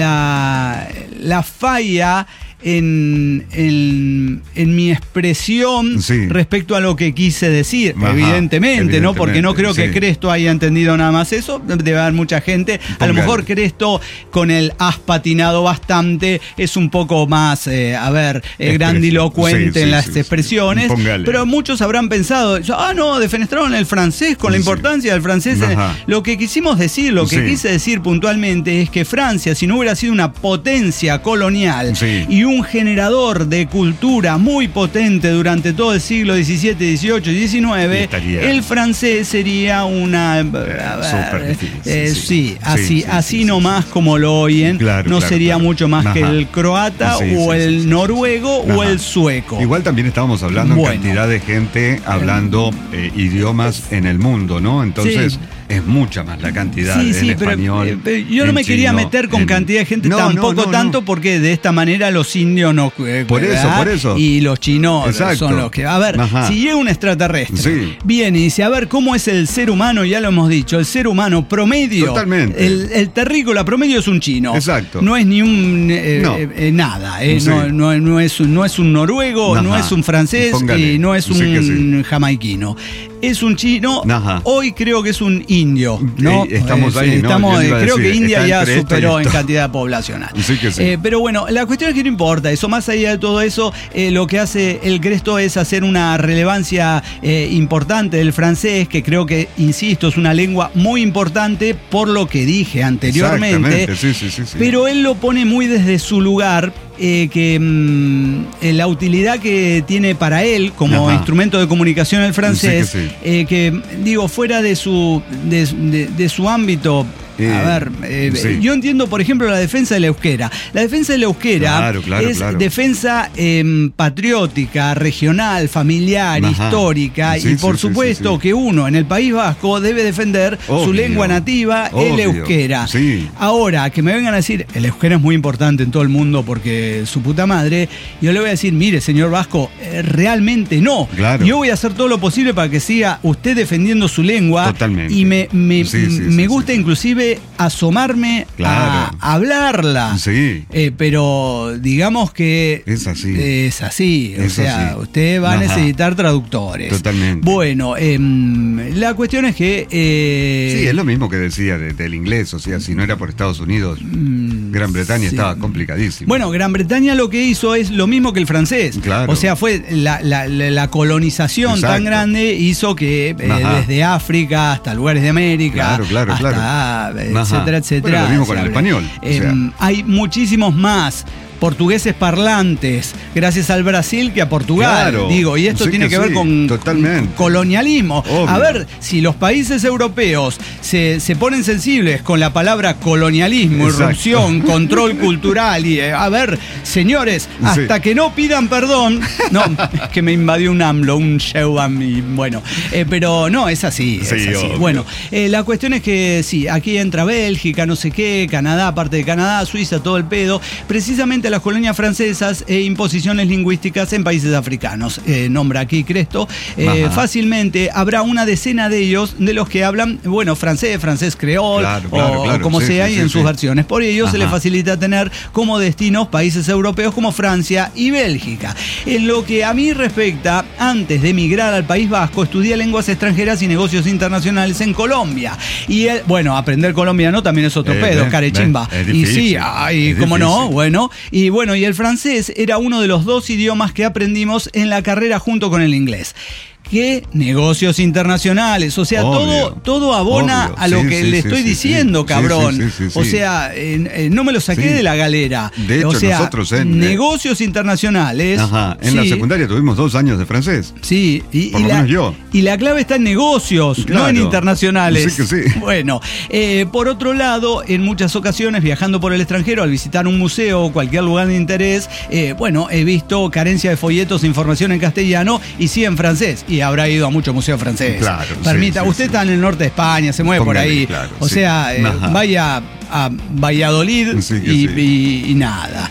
falla en mi expresión respecto a lo que quise decir? Evidentemente, ¿no? Porque no creo que Cresto haya entendido nada más eso. Debe haber mucha gente. A lo mejor Cresto, con el has patinado bastante, es un poco más, grandilocuente en las expresiones. Pero muchos habrán pensado, defenestraron el francés con la importancia del francés. Lo que quisimos decir, lo que quise decir puntualmente es que Francia, si no hubiera sido una potencia colonial y un generador de cultura muy potente durante todo el siglo XVII, XVIII y XIX, el francés sería una... así nomás como lo oyen, sería mucho más que el croata o el noruego o el sueco. Igual también estábamos hablando en cantidad de gente hablando idiomas en el mundo, ¿no? Entonces... Es mucha más la cantidad en español. Pero yo no me quería meter con cantidad de gente tanto porque de esta manera los indios no... Por eso. Y los chinos son los que... A ver, si llega un extraterrestre, viene y dice, a ver, ¿cómo es el ser humano? Ya lo hemos dicho, el ser humano promedio. Totalmente. El terrícola promedio es un chino. Exacto. No es ni un... nada. No es un noruego, no es un francés y no es un jamaiquino. Es un chino. Hoy creo que es un indio, ¿no? Estamos ahí, creo que India ya superó en cantidad poblacional. Pero bueno, la cuestión es que no importa eso. Más allá de todo eso, lo que hace el Cresto es hacer una relevancia importante del francés, que creo que, insisto, es una lengua muy importante por lo que dije anteriormente. Pero él lo pone muy desde su lugar. La utilidad que tiene para él como instrumento de comunicación el francés, que digo, fuera de su ámbito. Yo entiendo, por ejemplo, la defensa del euskera. La defensa del euskera es defensa patriótica, regional, familiar, histórica, y por supuesto que uno en el País Vasco debe defender su lengua nativa, el euskera. Ahora, que me vengan a decir, el euskera es muy importante en todo el mundo porque su puta madre, yo le voy a decir, mire, señor Vasco, realmente no. Yo voy a hacer todo lo posible para que siga usted defendiendo su lengua. Y me gusta inclusive asomarme a hablarla. Pero digamos que es así. Usted va a necesitar traductores. Totalmente. Bueno, la cuestión es que... es lo mismo que decía del inglés. O sea, si no era por Estados Unidos, Gran Bretaña estaba complicadísimo. Bueno, Gran Bretaña lo que hizo es lo mismo que el francés. O sea, fue la colonización tan grande hizo que desde África hasta lugares de América, hasta etcétera. Bueno, lo mismo con el español. Hay muchísimos más portugueses parlantes gracias al Brasil que a Portugal, y esto tiene que ver con colonialismo. A ver, si los países europeos se ponen sensibles con la palabra colonialismo, irrupción, control cultural y a ver, señores, hasta que no pidan perdón, es que me invadió un AMLO, un Sheuban y bueno, pero no, es así. Bueno, la cuestión es que aquí entra Bélgica, no sé qué, Canadá, parte de Canadá, Suiza, todo el pedo, precisamente las colonias francesas e imposiciones lingüísticas en países africanos. Nombra aquí Cresto. Fácilmente habrá una decena de ellos de los que hablan, francés creol, o como sea, y en sus versiones. Por ello se les facilita tener como destinos países europeos como Francia y Bélgica. En lo que a mí respecta, antes de emigrar al País Vasco, estudié lenguas extranjeras y negocios internacionales en Colombia. Y aprender colombiano también es otro pedo, carechimba. Y cómo no, y el francés era uno de los dos idiomas que aprendimos en la carrera junto con el inglés. que negocios internacionales. O sea, todo abona a lo que le estoy diciendo, cabrón. O sea, no me lo saqué de la galera. De hecho, nosotros negocios internacionales. Ajá, en la secundaria tuvimos 2 años de francés. Sí, por lo menos yo. Y la clave está en negocios, no en internacionales. Sí que sí. Bueno, por otro lado, en muchas ocasiones, viajando por el extranjero, al visitar un museo o cualquier lugar de interés, he visto carencia de folletos e información en castellano y sí en francés. Y habrá ido a muchos museos franceses. Claro. Usted está en el norte de España, se mueve por ahí. Claro, vaya a Valladolid y nada.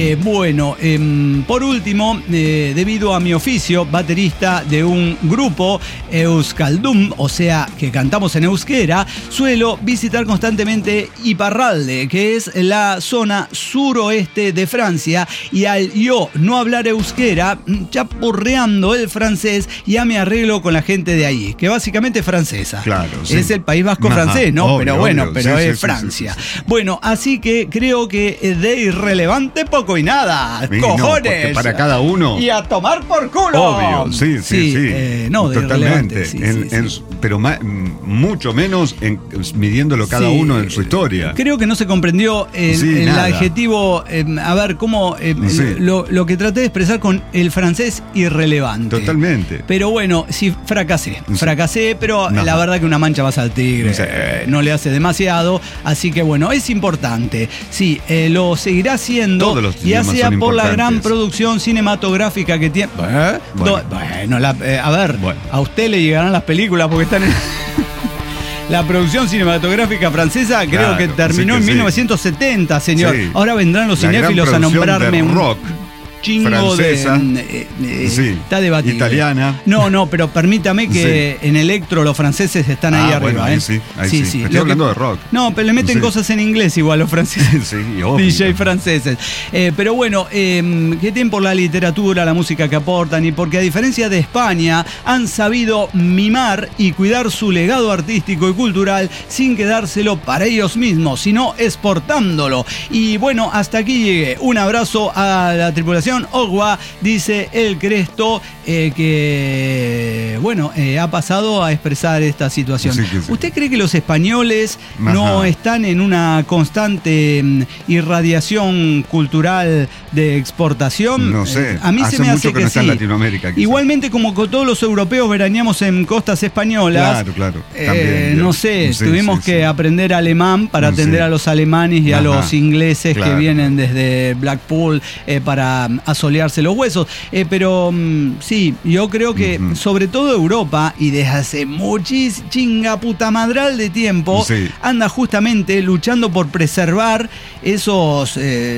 Por último, debido a mi oficio, baterista de un grupo Euskaldum, o sea, que cantamos en euskera, suelo visitar constantemente Iparralde, que es la zona suroeste de Francia, y al yo no hablar euskera, chapurreando el francés, ya me arreglo con la gente de ahí, que básicamente es francesa. Claro, es el País Vasco francés, ¿no? Obvio, pero es Francia. Bueno, así que creo que de irrelevante poco y nada. ¡Cojones! No, para cada uno. Y a tomar por culo. Obvio, sí. No, totalmente. Pero mucho menos midiéndolo cada uno en su historia. Creo que no se comprendió el adjetivo. A ver, cómo lo que traté de expresar con el francés irrelevante. Totalmente. Pero bueno, sí, fracasé, pero la verdad que una mancha más al tigre no le hace demasiado. Así que bueno, es importante. Sí, lo seguirá haciendo, ya sea por la gran producción cinematográfica que tiene. A usted le llegarán las películas porque están en... La producción cinematográfica francesa creo que terminó en 1970, señor. Sí. Ahora vendrán los cinéfilos a nombrarme un rock. Chingo francesa, está debatido. Italiana. No, pero permítame que en Electro los franceses están ahí arriba. Bueno, ahí sí. Estoy hablando de rock. No, pero le meten cosas en inglés igual los franceses. Sí, obvio. DJ franceses. Pero bueno, que tienen por la literatura, la música que aportan, y porque a diferencia de España han sabido mimar y cuidar su legado artístico y cultural sin quedárselo para ellos mismos, sino exportándolo. Y bueno, hasta aquí llegué. Un abrazo a la tripulación Ogua, dice el Cresto, que ha pasado a expresar esta situación. ¿Usted cree que los españoles no están en una constante irradiación cultural de exportación? No sé. A mí se me hace que no está en Latinoamérica. Quizás. Igualmente, como con todos los europeos veraneamos en costas españolas. Claro. También, no sé, tuvimos que aprender alemán para atender a los alemanes y a los ingleses que vienen desde Blackpool para asolearse los huesos. Pero sí, yo creo que sobre todo Europa, y desde hace chinga puta madral de tiempo, anda justamente luchando por preservar esos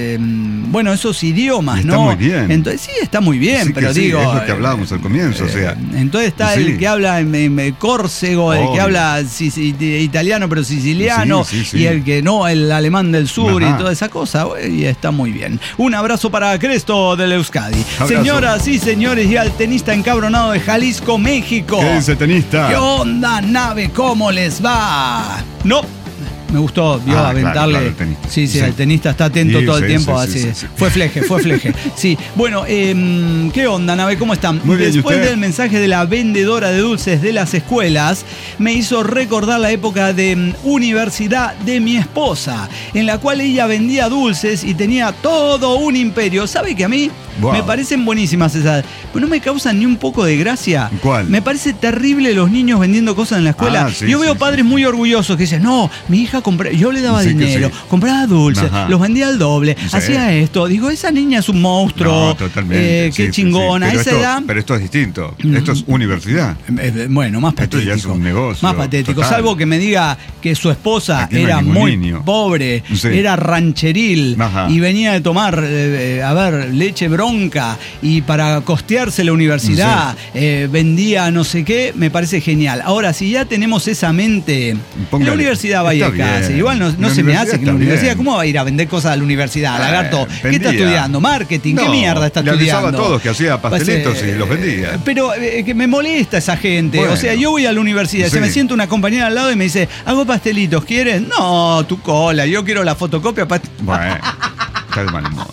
idiomas, está ¿no? Muy bien. Entonces, sí, está muy bien, pero digo... es lo que hablábamos al comienzo, entonces está el que habla en córsego, el que habla italiano pero siciliano, y el que no, el alemán del sur y toda esa cosa, y está muy bien. Un abrazo para Cresto del Euskadi. Abrazo. Señoras y señores, y al tenista encabronado de Jalisco, México. ¿Qué dice tenista? ¿Qué onda, nave? ¿Cómo les va? No. Me gustó, aventarle. Claro, el tenista. Sí, el tenista está atento todo el tiempo. Sí. Fue fleje. Sí. Bueno, ¿qué onda, nave? ¿Cómo están? Muy bien. Después del mensaje de la vendedora de dulces de las escuelas, me hizo recordar la época de universidad de mi esposa, en la cual ella vendía dulces y tenía todo un imperio. ¿Sabe que a mí me parecen buenísimas esas? Pero no me causan ni un poco de gracia. ¿Cuál? Me parece terrible los niños vendiendo cosas en la escuela. Yo veo padres muy orgullosos que dicen, no, mi hija yo le daba dinero, compraba dulces, los vendía al doble, hacía esto. Digo, esa niña es un monstruo. No, totalmente. Qué chingona. Pero esa edad. Pero esto es distinto. Esto es universidad. Bueno, más patético. Esto ya es un negocio. Más patético. Total. Salvo que me diga que su esposa aquí no era muy niño. pobre, era rancheril y venía de tomar, leche bronca, y para costearse la universidad vendía no sé qué, me parece genial. Ahora, si ya tenemos esa mente, en la universidad vaya acá. Igual no se me hace que en la universidad, ¿cómo va a ir a vender cosas a la universidad, lagarto? ¿Qué está estudiando? ¿Marketing? ¿Qué mierda está estudiando? Le avisaba a todos que hacía pastelitos y los vendía. Pero que me molesta esa gente. Bueno, o sea, yo voy a la universidad, se me sienta una compañera al lado y me dice, hago pastelitos, ¿quieres? No, tu cola, yo quiero la fotocopia. Bueno, está de mal humor.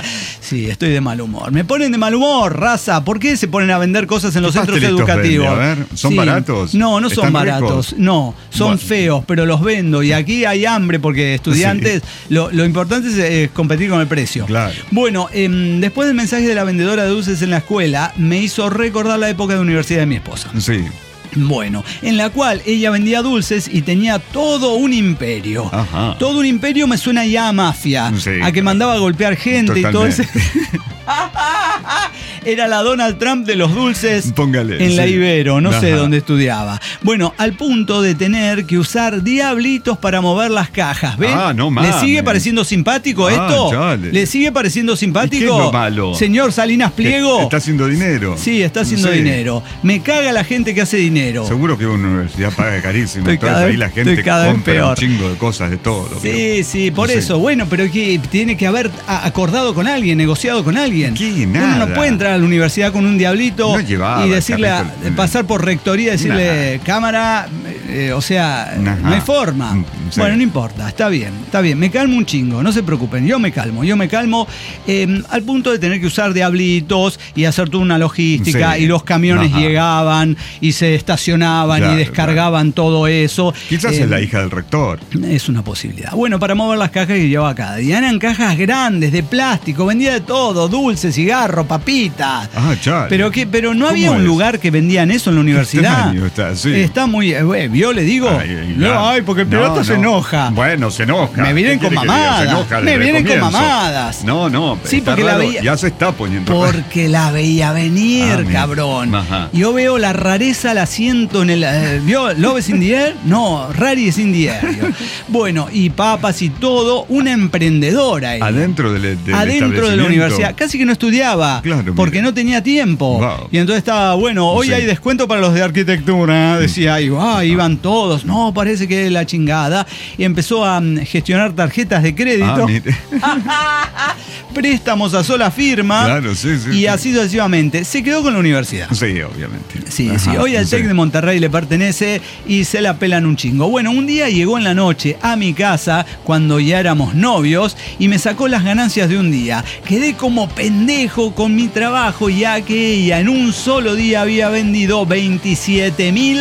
Sí, estoy de mal humor. Me ponen de mal humor, raza. ¿Por qué se ponen a vender cosas en los centros educativos? Vende? A ver, ¿son baratos? No son baratos. No, son feos, pero los vendo. Y aquí hay hambre porque estudiantes, lo importante es competir con el precio. Claro. Bueno, después del mensaje de la vendedora de dulces en la escuela, me hizo recordar la época de universidad de mi esposa. Sí. Bueno, en la cual ella vendía dulces y tenía todo un imperio. Ajá. Todo un imperio me suena ya a mafia, a que mandaba a golpear gente. Totalmente. Y todo ese... Era la Donald Trump de los dulces. Póngale, en la Ibero, no sé dónde estudiaba. Bueno, al punto de tener que usar diablitos para mover las cajas, ¿ven? No mames. ¿Le sigue pareciendo simpático esto? Chale. ¿Le sigue pareciendo simpático? ¿Qué es lo malo? Señor Salinas Pliego. ¿Está haciendo dinero? Sí, está haciendo dinero. Me caga la gente que hace dinero. Seguro que una universidad paga carísimo. Entonces ahí la gente compra un chingo de cosas de todo. Sí, por eso. Bueno, pero que tiene que haber acordado con alguien, negociado con alguien. ¿Qué? Nada. Uno no puede entrar a la universidad con un diablito y decirle, pasar por rectoría y decirle, cámara, no hay forma. Sí. Bueno, no importa, está bien. Me calmo un chingo, no se preocupen, yo me calmo, al punto de tener que usar diablitos y hacer toda una logística, y los camiones llegaban y se estacionaban y descargaban todo eso. Quizás es la hija del rector. Es una posibilidad. Bueno, para mover las cajas que llevaba cada día, eran cajas grandes, de plástico, vendía de todo, dulces, cigarros, papitas. Pero no había un lugar que vendían eso en la universidad. Está muy... yo le digo, porque el pelota se enoja. Bueno, se enoja. Me vienen con mamadas. No. Sí, porque la veía... Ya se está poniendo. Porque la veía venir, cabrón. Ajá. Yo veo la rareza, la siento en el... ¿Vio Love is in the air? No, Rari is in the air. Bueno, y papas y todo, una emprendedora. Adentro del adentro de la universidad. Casi que no estudiaba. Claro, porque no tenía tiempo. Wow. Y entonces estaba, hoy hay descuento para los de arquitectura. Decía, iban todos. No, parece que es la chingada. Y empezó a gestionar tarjetas de crédito. Préstamos a sola firma. Claro, y así sucesivamente. Se quedó con la universidad. Sí, obviamente. Sí. Hoy al TEC de Monterrey le pertenece y se la pelan un chingo. Bueno, un día llegó en la noche a mi casa cuando ya éramos novios y me sacó las ganancias de un día. Quedé como pendejo con mi trabajo, ya que ella en un solo día había vendido 27,000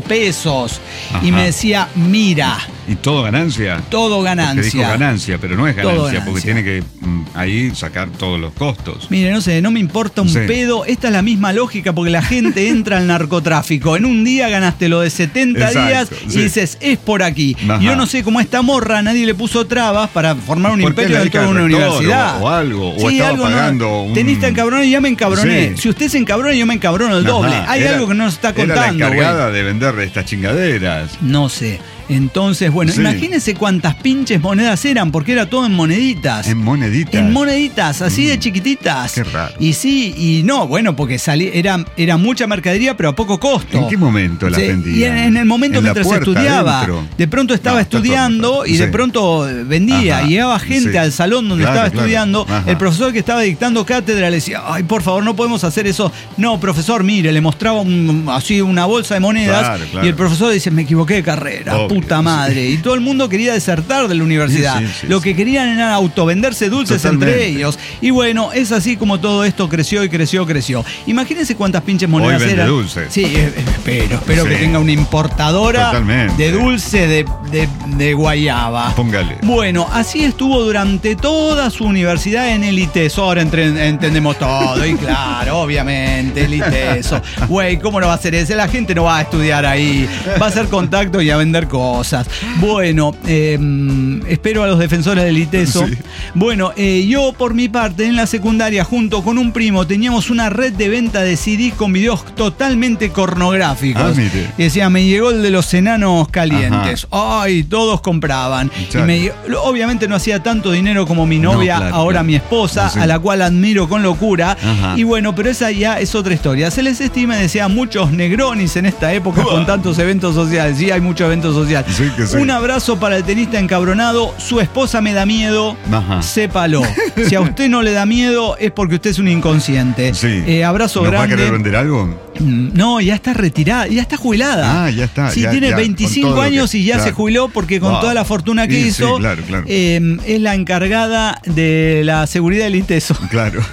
pesos. Ajá. Y me decía, mira. ¿Y todo ganancia? Todo ganancia. Porque dijo ganancia, pero no es ganancia, porque tiene que ahí sacar todos los costos. Mire, no sé, no me importa un pedo. Esta es la misma lógica, porque la gente entra al narcotráfico. En un día ganaste lo de 70 días y dices, es por aquí. Ajá. Yo no sé cómo a esta morra nadie le puso trabas para formar un imperio dentro de una universidad. O algo, o estaba pagando un... Teniste encabroné y ya me encabroné. Si usted se encabrona, yo me encabrono el doble. Hay algo que no nos está contando. Era la encargada de vender estas chingaderas. No sé. Entonces, imagínense cuántas pinches monedas eran, porque era todo en moneditas. ¿En moneditas? En moneditas, así de chiquititas. Qué raro. Y sí, y no, porque era mucha mercadería, pero a poco costo. ¿En qué momento la vendía? Y en el momento mientras estudiaba. Adentro. De pronto estaba estudiando y de pronto vendía. Ajá. Y llegaba gente al salón donde estaba estudiando. El profesor que estaba dictando cátedra le decía, ay, por favor, no podemos hacer eso. No, profesor, mire, le mostraba así una bolsa de monedas. Claro. Y el profesor dice, me equivoqué de carrera. Obvio. Puta madre. Y todo el mundo quería desertar de la universidad. Lo que querían era autovenderse dulces entre ellos. Y bueno, es así como todo esto creció y creció. Imagínense cuántas pinches monedas eran. Dulces. Sí, espero que tenga una importadora de dulce de guayaba. Póngale. Bueno, así estuvo durante toda su universidad en el ITESO. Ahora entendemos todo. Y claro, obviamente, el ITESO. Güey, ¿cómo no va a ser ese? La gente no va a estudiar ahí. Va a hacer contacto y a vender cosas. Bueno, espero a los defensores del ITESO. Sí. Bueno, yo por mi parte en la secundaria junto con un primo teníamos una red de venta de CDs con videos totalmente pornográficos. Mire. Decía, me llegó el de los enanos calientes. Ajá. Ay, todos compraban. Y obviamente no hacía tanto dinero como mi novia, ahora mi esposa, a la cual admiro con locura. Ajá. Y bueno, pero esa ya es otra historia. Se les estima, decía, muchos negronis en esta época con tantos eventos sociales. Sí, hay muchos eventos sociales social. Sí, sí. Un abrazo para el tenista encabronado. Su esposa me da miedo. Ajá. Sépalo. Si a usted no le da miedo es porque usted es un inconsciente. Sí. Abrazo ¿Nos grande. va a querer vender algo? No, ya está retirada, ya está jubilada. Ya está. Sí, tiene 25 años y ya se jubiló porque con toda la fortuna que hizo, claro. Es la encargada de la seguridad del ITESO. Claro.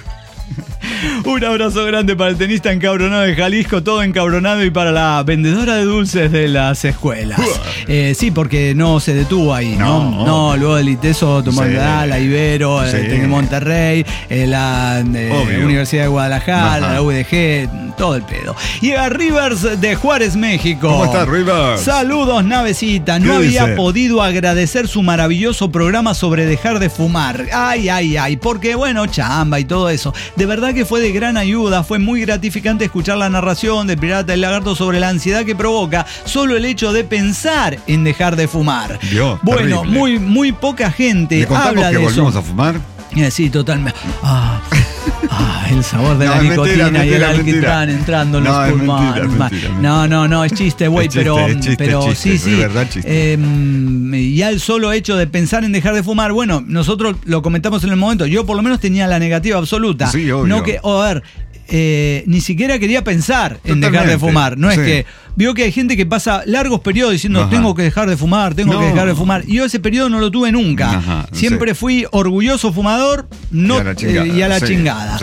Un abrazo grande para el tenista encabronado de Jalisco, todo encabronado, y para la vendedora de dulces de las escuelas. Sí, porque no se detuvo ahí, ¿no? Luego del ITESO tomó la Ibero, de Monterrey, la Universidad de Guadalajara, la UDG, todo el pedo. Y a Rivers de Juárez, México. ¿Cómo estás, Rivers? Saludos, navecita. No había podido agradecer su maravilloso programa sobre dejar de fumar. Ay, porque bueno, chamba y todo eso. De verdad que fue de gran ayuda, fue muy gratificante escuchar la narración del Pirata del Lagarto sobre la ansiedad que provoca solo el hecho de pensar en dejar de fumar. Dios, bueno, muy poca gente habla de eso. ¿Volvimos a fumar? Sí, totalmente. El sabor de la nicotina y el alquitrán entrando en los pulmones. No, es chiste, güey, pero sí. De verdad, chiste. Y al solo hecho de pensar en dejar de fumar, bueno, nosotros lo comentamos en el momento, yo por lo menos tenía la negativa absoluta. Sí, obvio. No que, ni siquiera quería pensar en dejar de fumar. No es que veo que hay gente que pasa largos periodos diciendo tengo que dejar de fumar, que dejar de fumar. Y yo ese periodo no lo tuve nunca. Siempre fui orgulloso fumador y a la chingada.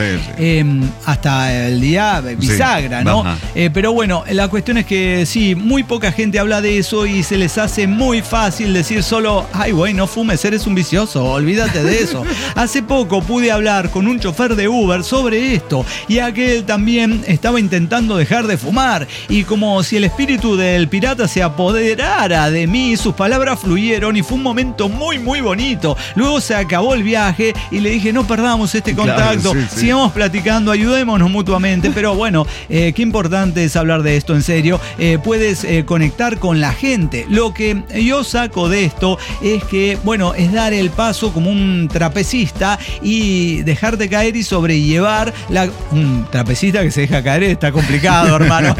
Hasta el día bisagra, ¿no? Pero bueno, la cuestión es que sí, muy poca gente habla de eso y se les hace muy fácil decir solo, ay güey, no fumes, eres un vicioso, olvídate de eso. Hace poco pude hablar con un chofer de Uber sobre esto y que él también estaba intentando dejar de fumar, y como si el espíritu del pirata se apoderara de mí, sus palabras fluyeron y fue un momento muy bonito. Luego se acabó el viaje y le dije, no perdamos este contacto, sigamos platicando, ayudémonos mutuamente. Pero bueno, qué importante es hablar de esto en serio. Puedes conectar con la gente. Lo que yo saco de esto es que, bueno, es dar el paso como un trapecista y dejarte caer y sobrellevar un trapecista que se deja caer está complicado, hermano.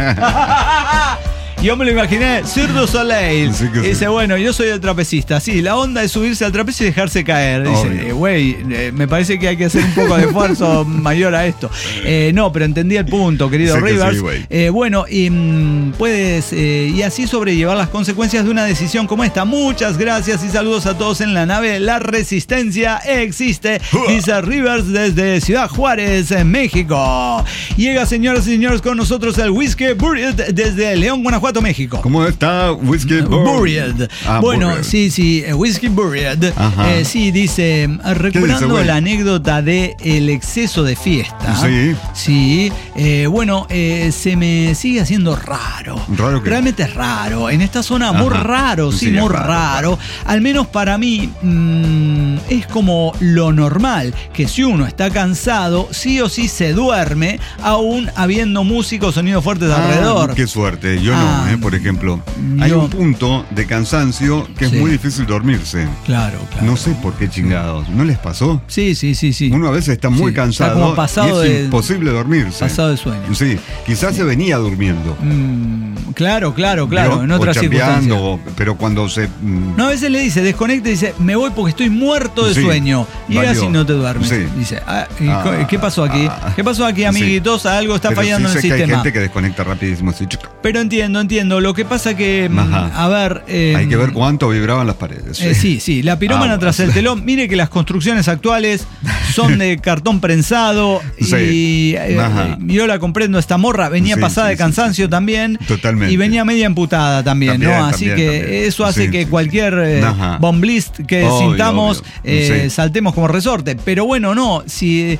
Yo me lo imaginé, Cirque du Soleil. Dice, bueno, yo soy el trapecista. Sí, la onda es subirse al trapecio y dejarse caer. Dice, güey, me parece que hay que hacer un poco de esfuerzo mayor a esto. No, pero entendí el punto, querido Rivers. Bueno, puedes y así sobrellevar las consecuencias de una decisión como esta. Muchas gracias y saludos a todos en la nave. La resistencia existe, dice Rivers desde Ciudad Juárez, en México. Llega, señoras y señores, con nosotros el Whiskey Buried desde León, Guanajuato, México. ¿Cómo está Whiskey Buried? Bueno, sí, Whiskey Buried. Sí, dice, recuperando la anécdota de el exceso de fiesta. Sí. Bueno, se me sigue haciendo raro. ¿Raro qué? Realmente es raro. En esta zona, muy raro, muy raro. Al menos para mí, es como lo normal, que si uno está cansado, sí o sí se duerme, aún habiendo músicos, sonidos fuertes alrededor. Qué suerte, yo no. Por ejemplo, hay un punto de cansancio que es muy difícil dormirse. Claro. No sé por qué chingados. ¿No les pasó? Sí. Uno a veces está muy cansado, está como pasado, y es imposible dormirse. Pasado de sueño. Sí, quizás se venía durmiendo. Claro, en otras circunstancias. Pero cuando se... No, a veces le dice, desconecta y dice, me voy porque estoy muerto de sueño. Y así no te duermes. Dice, ¿qué pasó aquí? ¿Qué pasó aquí, amiguitos? Algo está fallando en el sistema. Que hay gente que desconecta rapidísimo. Pero entiendo. Lo que pasa que, a ver... hay que ver cuánto vibraban las paredes. Sí, la pirómana tras el telón. Mire que las construcciones actuales son de cartón prensado y yo la comprendo, esta morra venía pasada de cansancio también. Totalmente. Y venía media amputada también, ¿no? Así que eso hace que cualquier bomblist que sintamos saltemos como resorte. Pero bueno, no, si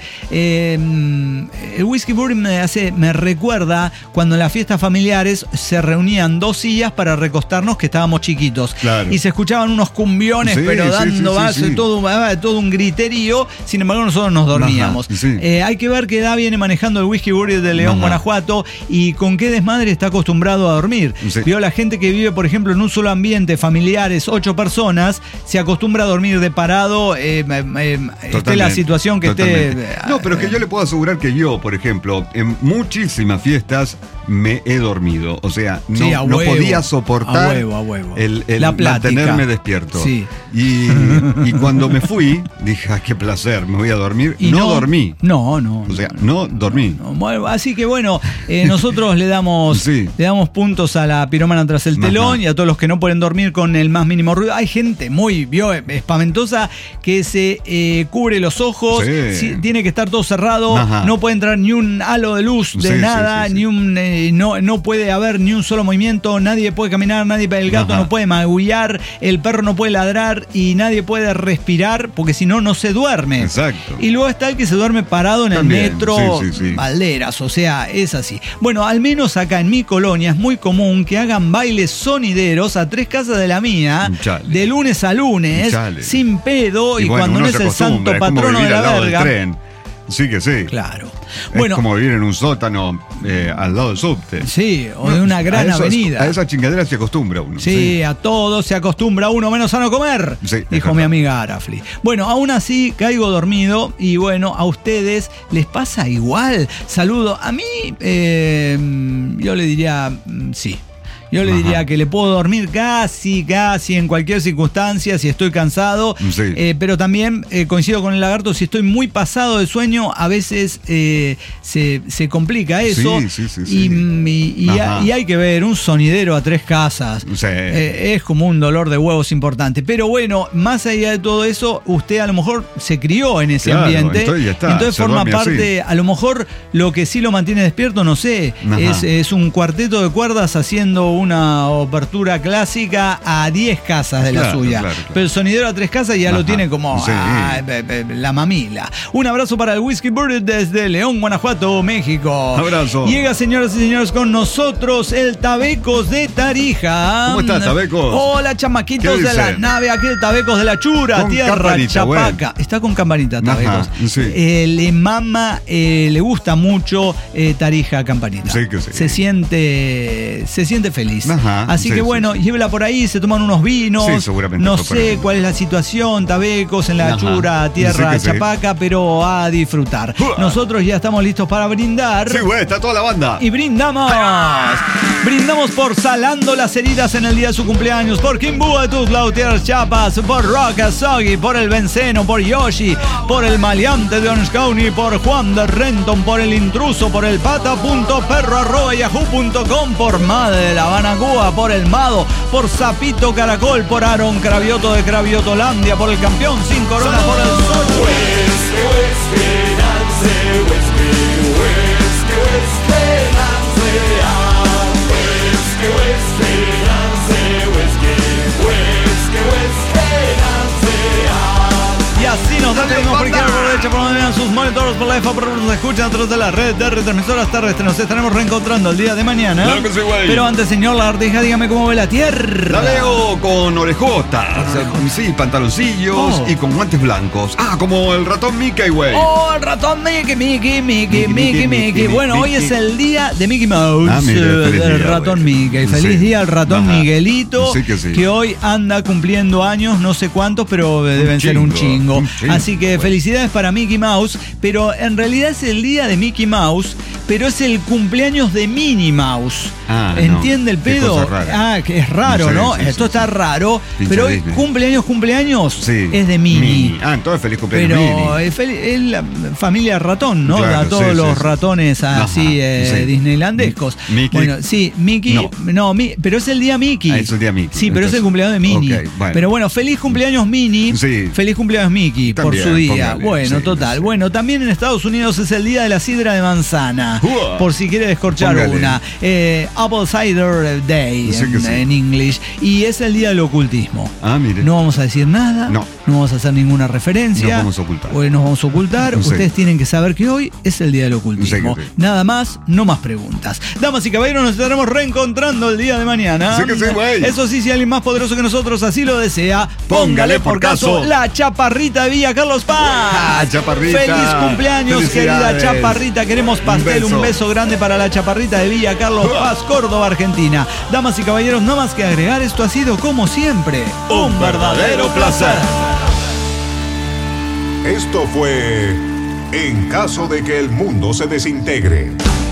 el Whiskey Buried me recuerda cuando en las fiestas familiares se reunían 2 sillas para recostarnos, que estábamos chiquitos. Y se escuchaban unos cumbiones, pero dando vaso y todo un griterío. Sin embargo, nosotros nos dormíamos. Hay que ver qué edad viene manejando el Whiskey Buried de León, Guanajuato, y con qué desmadre está acostumbrado a dormir. Vio, la gente que vive, por ejemplo, en un solo ambiente, familiares, 8 personas, se acostumbra a dormir de parado, esté la situación que esté. No, pero que yo le puedo asegurar que yo, por ejemplo, en muchísimas fiestas me he dormido. O sea, no podía soportar el mantenerme despierto. Sí. Y cuando me fui, dije, qué placer, me voy a dormir. Y no dormí. No. O sea, no dormí. Bueno, así que bueno, nosotros le damos puntos a la pirómana tras el telón y a todos los que no pueden dormir con el más mínimo ruido. Hay gente muy espamentosa que se cubre los ojos, tiene que estar todo cerrado, no puede entrar ni un halo de luz de nada, ni no puede haber ni un solo movimiento, nadie puede caminar, el gato no puede maullar, el perro no puede ladrar y nadie puede respirar porque si no se duerme. Exacto. Y luego está el que se duerme parado en el metro, Valderas, o sea, es así. Bueno, al menos acá en mi colonia es muy común que hagan bailes sonideros a 3 casas de la mía, de lunes a lunes, sin pedo, y cuando no es el santo patrono de la verga. Sí que sí. Claro. Es como vivir en un sótano al lado del subte. Sí, o de una gran avenida. A esa chingadera se acostumbra uno. Sí, a todo se acostumbra uno menos a no comer, dijo mi amiga Arafli. Bueno, aún así caigo dormido y bueno, a ustedes les pasa igual. Saludo. A mí, yo le diría sí. Yo le diría que le puedo dormir casi en cualquier circunstancia si estoy cansado, pero también coincido con el lagarto, si estoy muy pasado de sueño, a veces se complica eso. Y hay que ver, un sonidero a 3 casas es como un dolor de huevos importante. Pero bueno, más allá de todo eso, usted a lo mejor se crió en ese ambiente, entonces forma parte, a lo mejor lo que sí lo mantiene despierto, no sé, es un cuarteto de cuerdas haciendo una apertura clásica a 10 casas de la suya. Pero el sonidero a 3 casas ya lo tiene como la mamila. Un abrazo para el Whiskey Bird desde León, Guanajuato, México. Abrazo. Llega, señoras y señores, con nosotros el Tabecos de Tarija. ¿Cómo estás, Tabecos? Hola, chamaquitos de la nave. Aquí el Tabecos de la Chura, con tierra Chapaca. Está con campanita, Tabecos. Le mama, le gusta mucho Tarija, campanita. Se siente feliz. Así que bueno, llévela por ahí, se toman unos vinos. No sé cuál es la situación, Tabecos en la Chura, tierra Chapaca, pero a disfrutar. Nosotros ya estamos listos para brindar. Sí, güey, está toda la banda. Y brindamos. Brindamos por Salando las Heridas en el día de su cumpleaños, por Kimbúa de Tuzla, Tierras Chiapas, por Rock Azogi, por el Benceno, por Yoshi, por el Maleante de Orange County, por Juan de Renton, por el Intruso, por el pata.perro@yahoo.com, por Madre de La Habana, Cuba, por el Mado, por Zapito Caracol, por Aaron Cravioto de Craviotolandia, por el campeón sin corona, por el sol. Y así nos despedimos por izquierda, por derecha, por donde vean sus monitores, por la EFA, por donde nos escuchan a través de la red de retransmisoras terrestres. Nos estaremos reencontrando el día de mañana. Claro que sí, güey. Pero antes, señor Lagartija, dígame cómo ve la tierra. La veo con orejotas, pantaloncillos y con guantes blancos. Como el ratón Mickey, güey. El ratón Mickey. Bueno, hoy es el día de Mickey Mouse, del ratón Mickey. Feliz día al ratón Miguelito, que hoy anda cumpliendo años, no sé cuántos, pero deben ser un chingo. Así que felicidades para Mickey Mouse, pero en realidad es el día de Mickey Mouse, pero es el cumpleaños de Minnie Mouse. ¿Entiende el pedo? Que es raro, ¿no? Esto está raro, pero hoy cumpleaños es de Minnie. Entonces feliz cumpleaños pero es la familia ratón, ¿no? A todos los ratones así disneylandescos. Bueno, Mickey, pero es el día Mickey. Es el día Mickey. Sí, pero es el cumpleaños de Minnie. Pero bueno, feliz cumpleaños Minnie. Feliz cumpleaños Mickey también, por su día. Bueno, total. Bueno, también en Estados Unidos es el día de la sidra de manzana. Por si quiere descorchar una. Apple Cider Day en English. Y es el día del ocultismo. Mire. No vamos a decir nada. No vamos a hacer ninguna referencia. Nos vamos a ocultar. Hoy nos vamos a ocultar. Ustedes tienen que saber que hoy es el día del ocultismo. Nada más, no más preguntas. Damas y caballeros, nos estaremos reencontrando el día de mañana. Eso sí, si alguien más poderoso que nosotros así lo desea, póngale por caso la Chaparrita de Villa Carlos Paz. Chaparrita. Feliz cumpleaños, querida Chaparrita. Queremos pastel, un beso grande para la Chaparrita de Villa Carlos Paz, Córdoba, Argentina. Damas y caballeros, no más que agregar, esto ha sido como siempre un verdadero placer. Esto fue En caso de que el mundo se desintegre.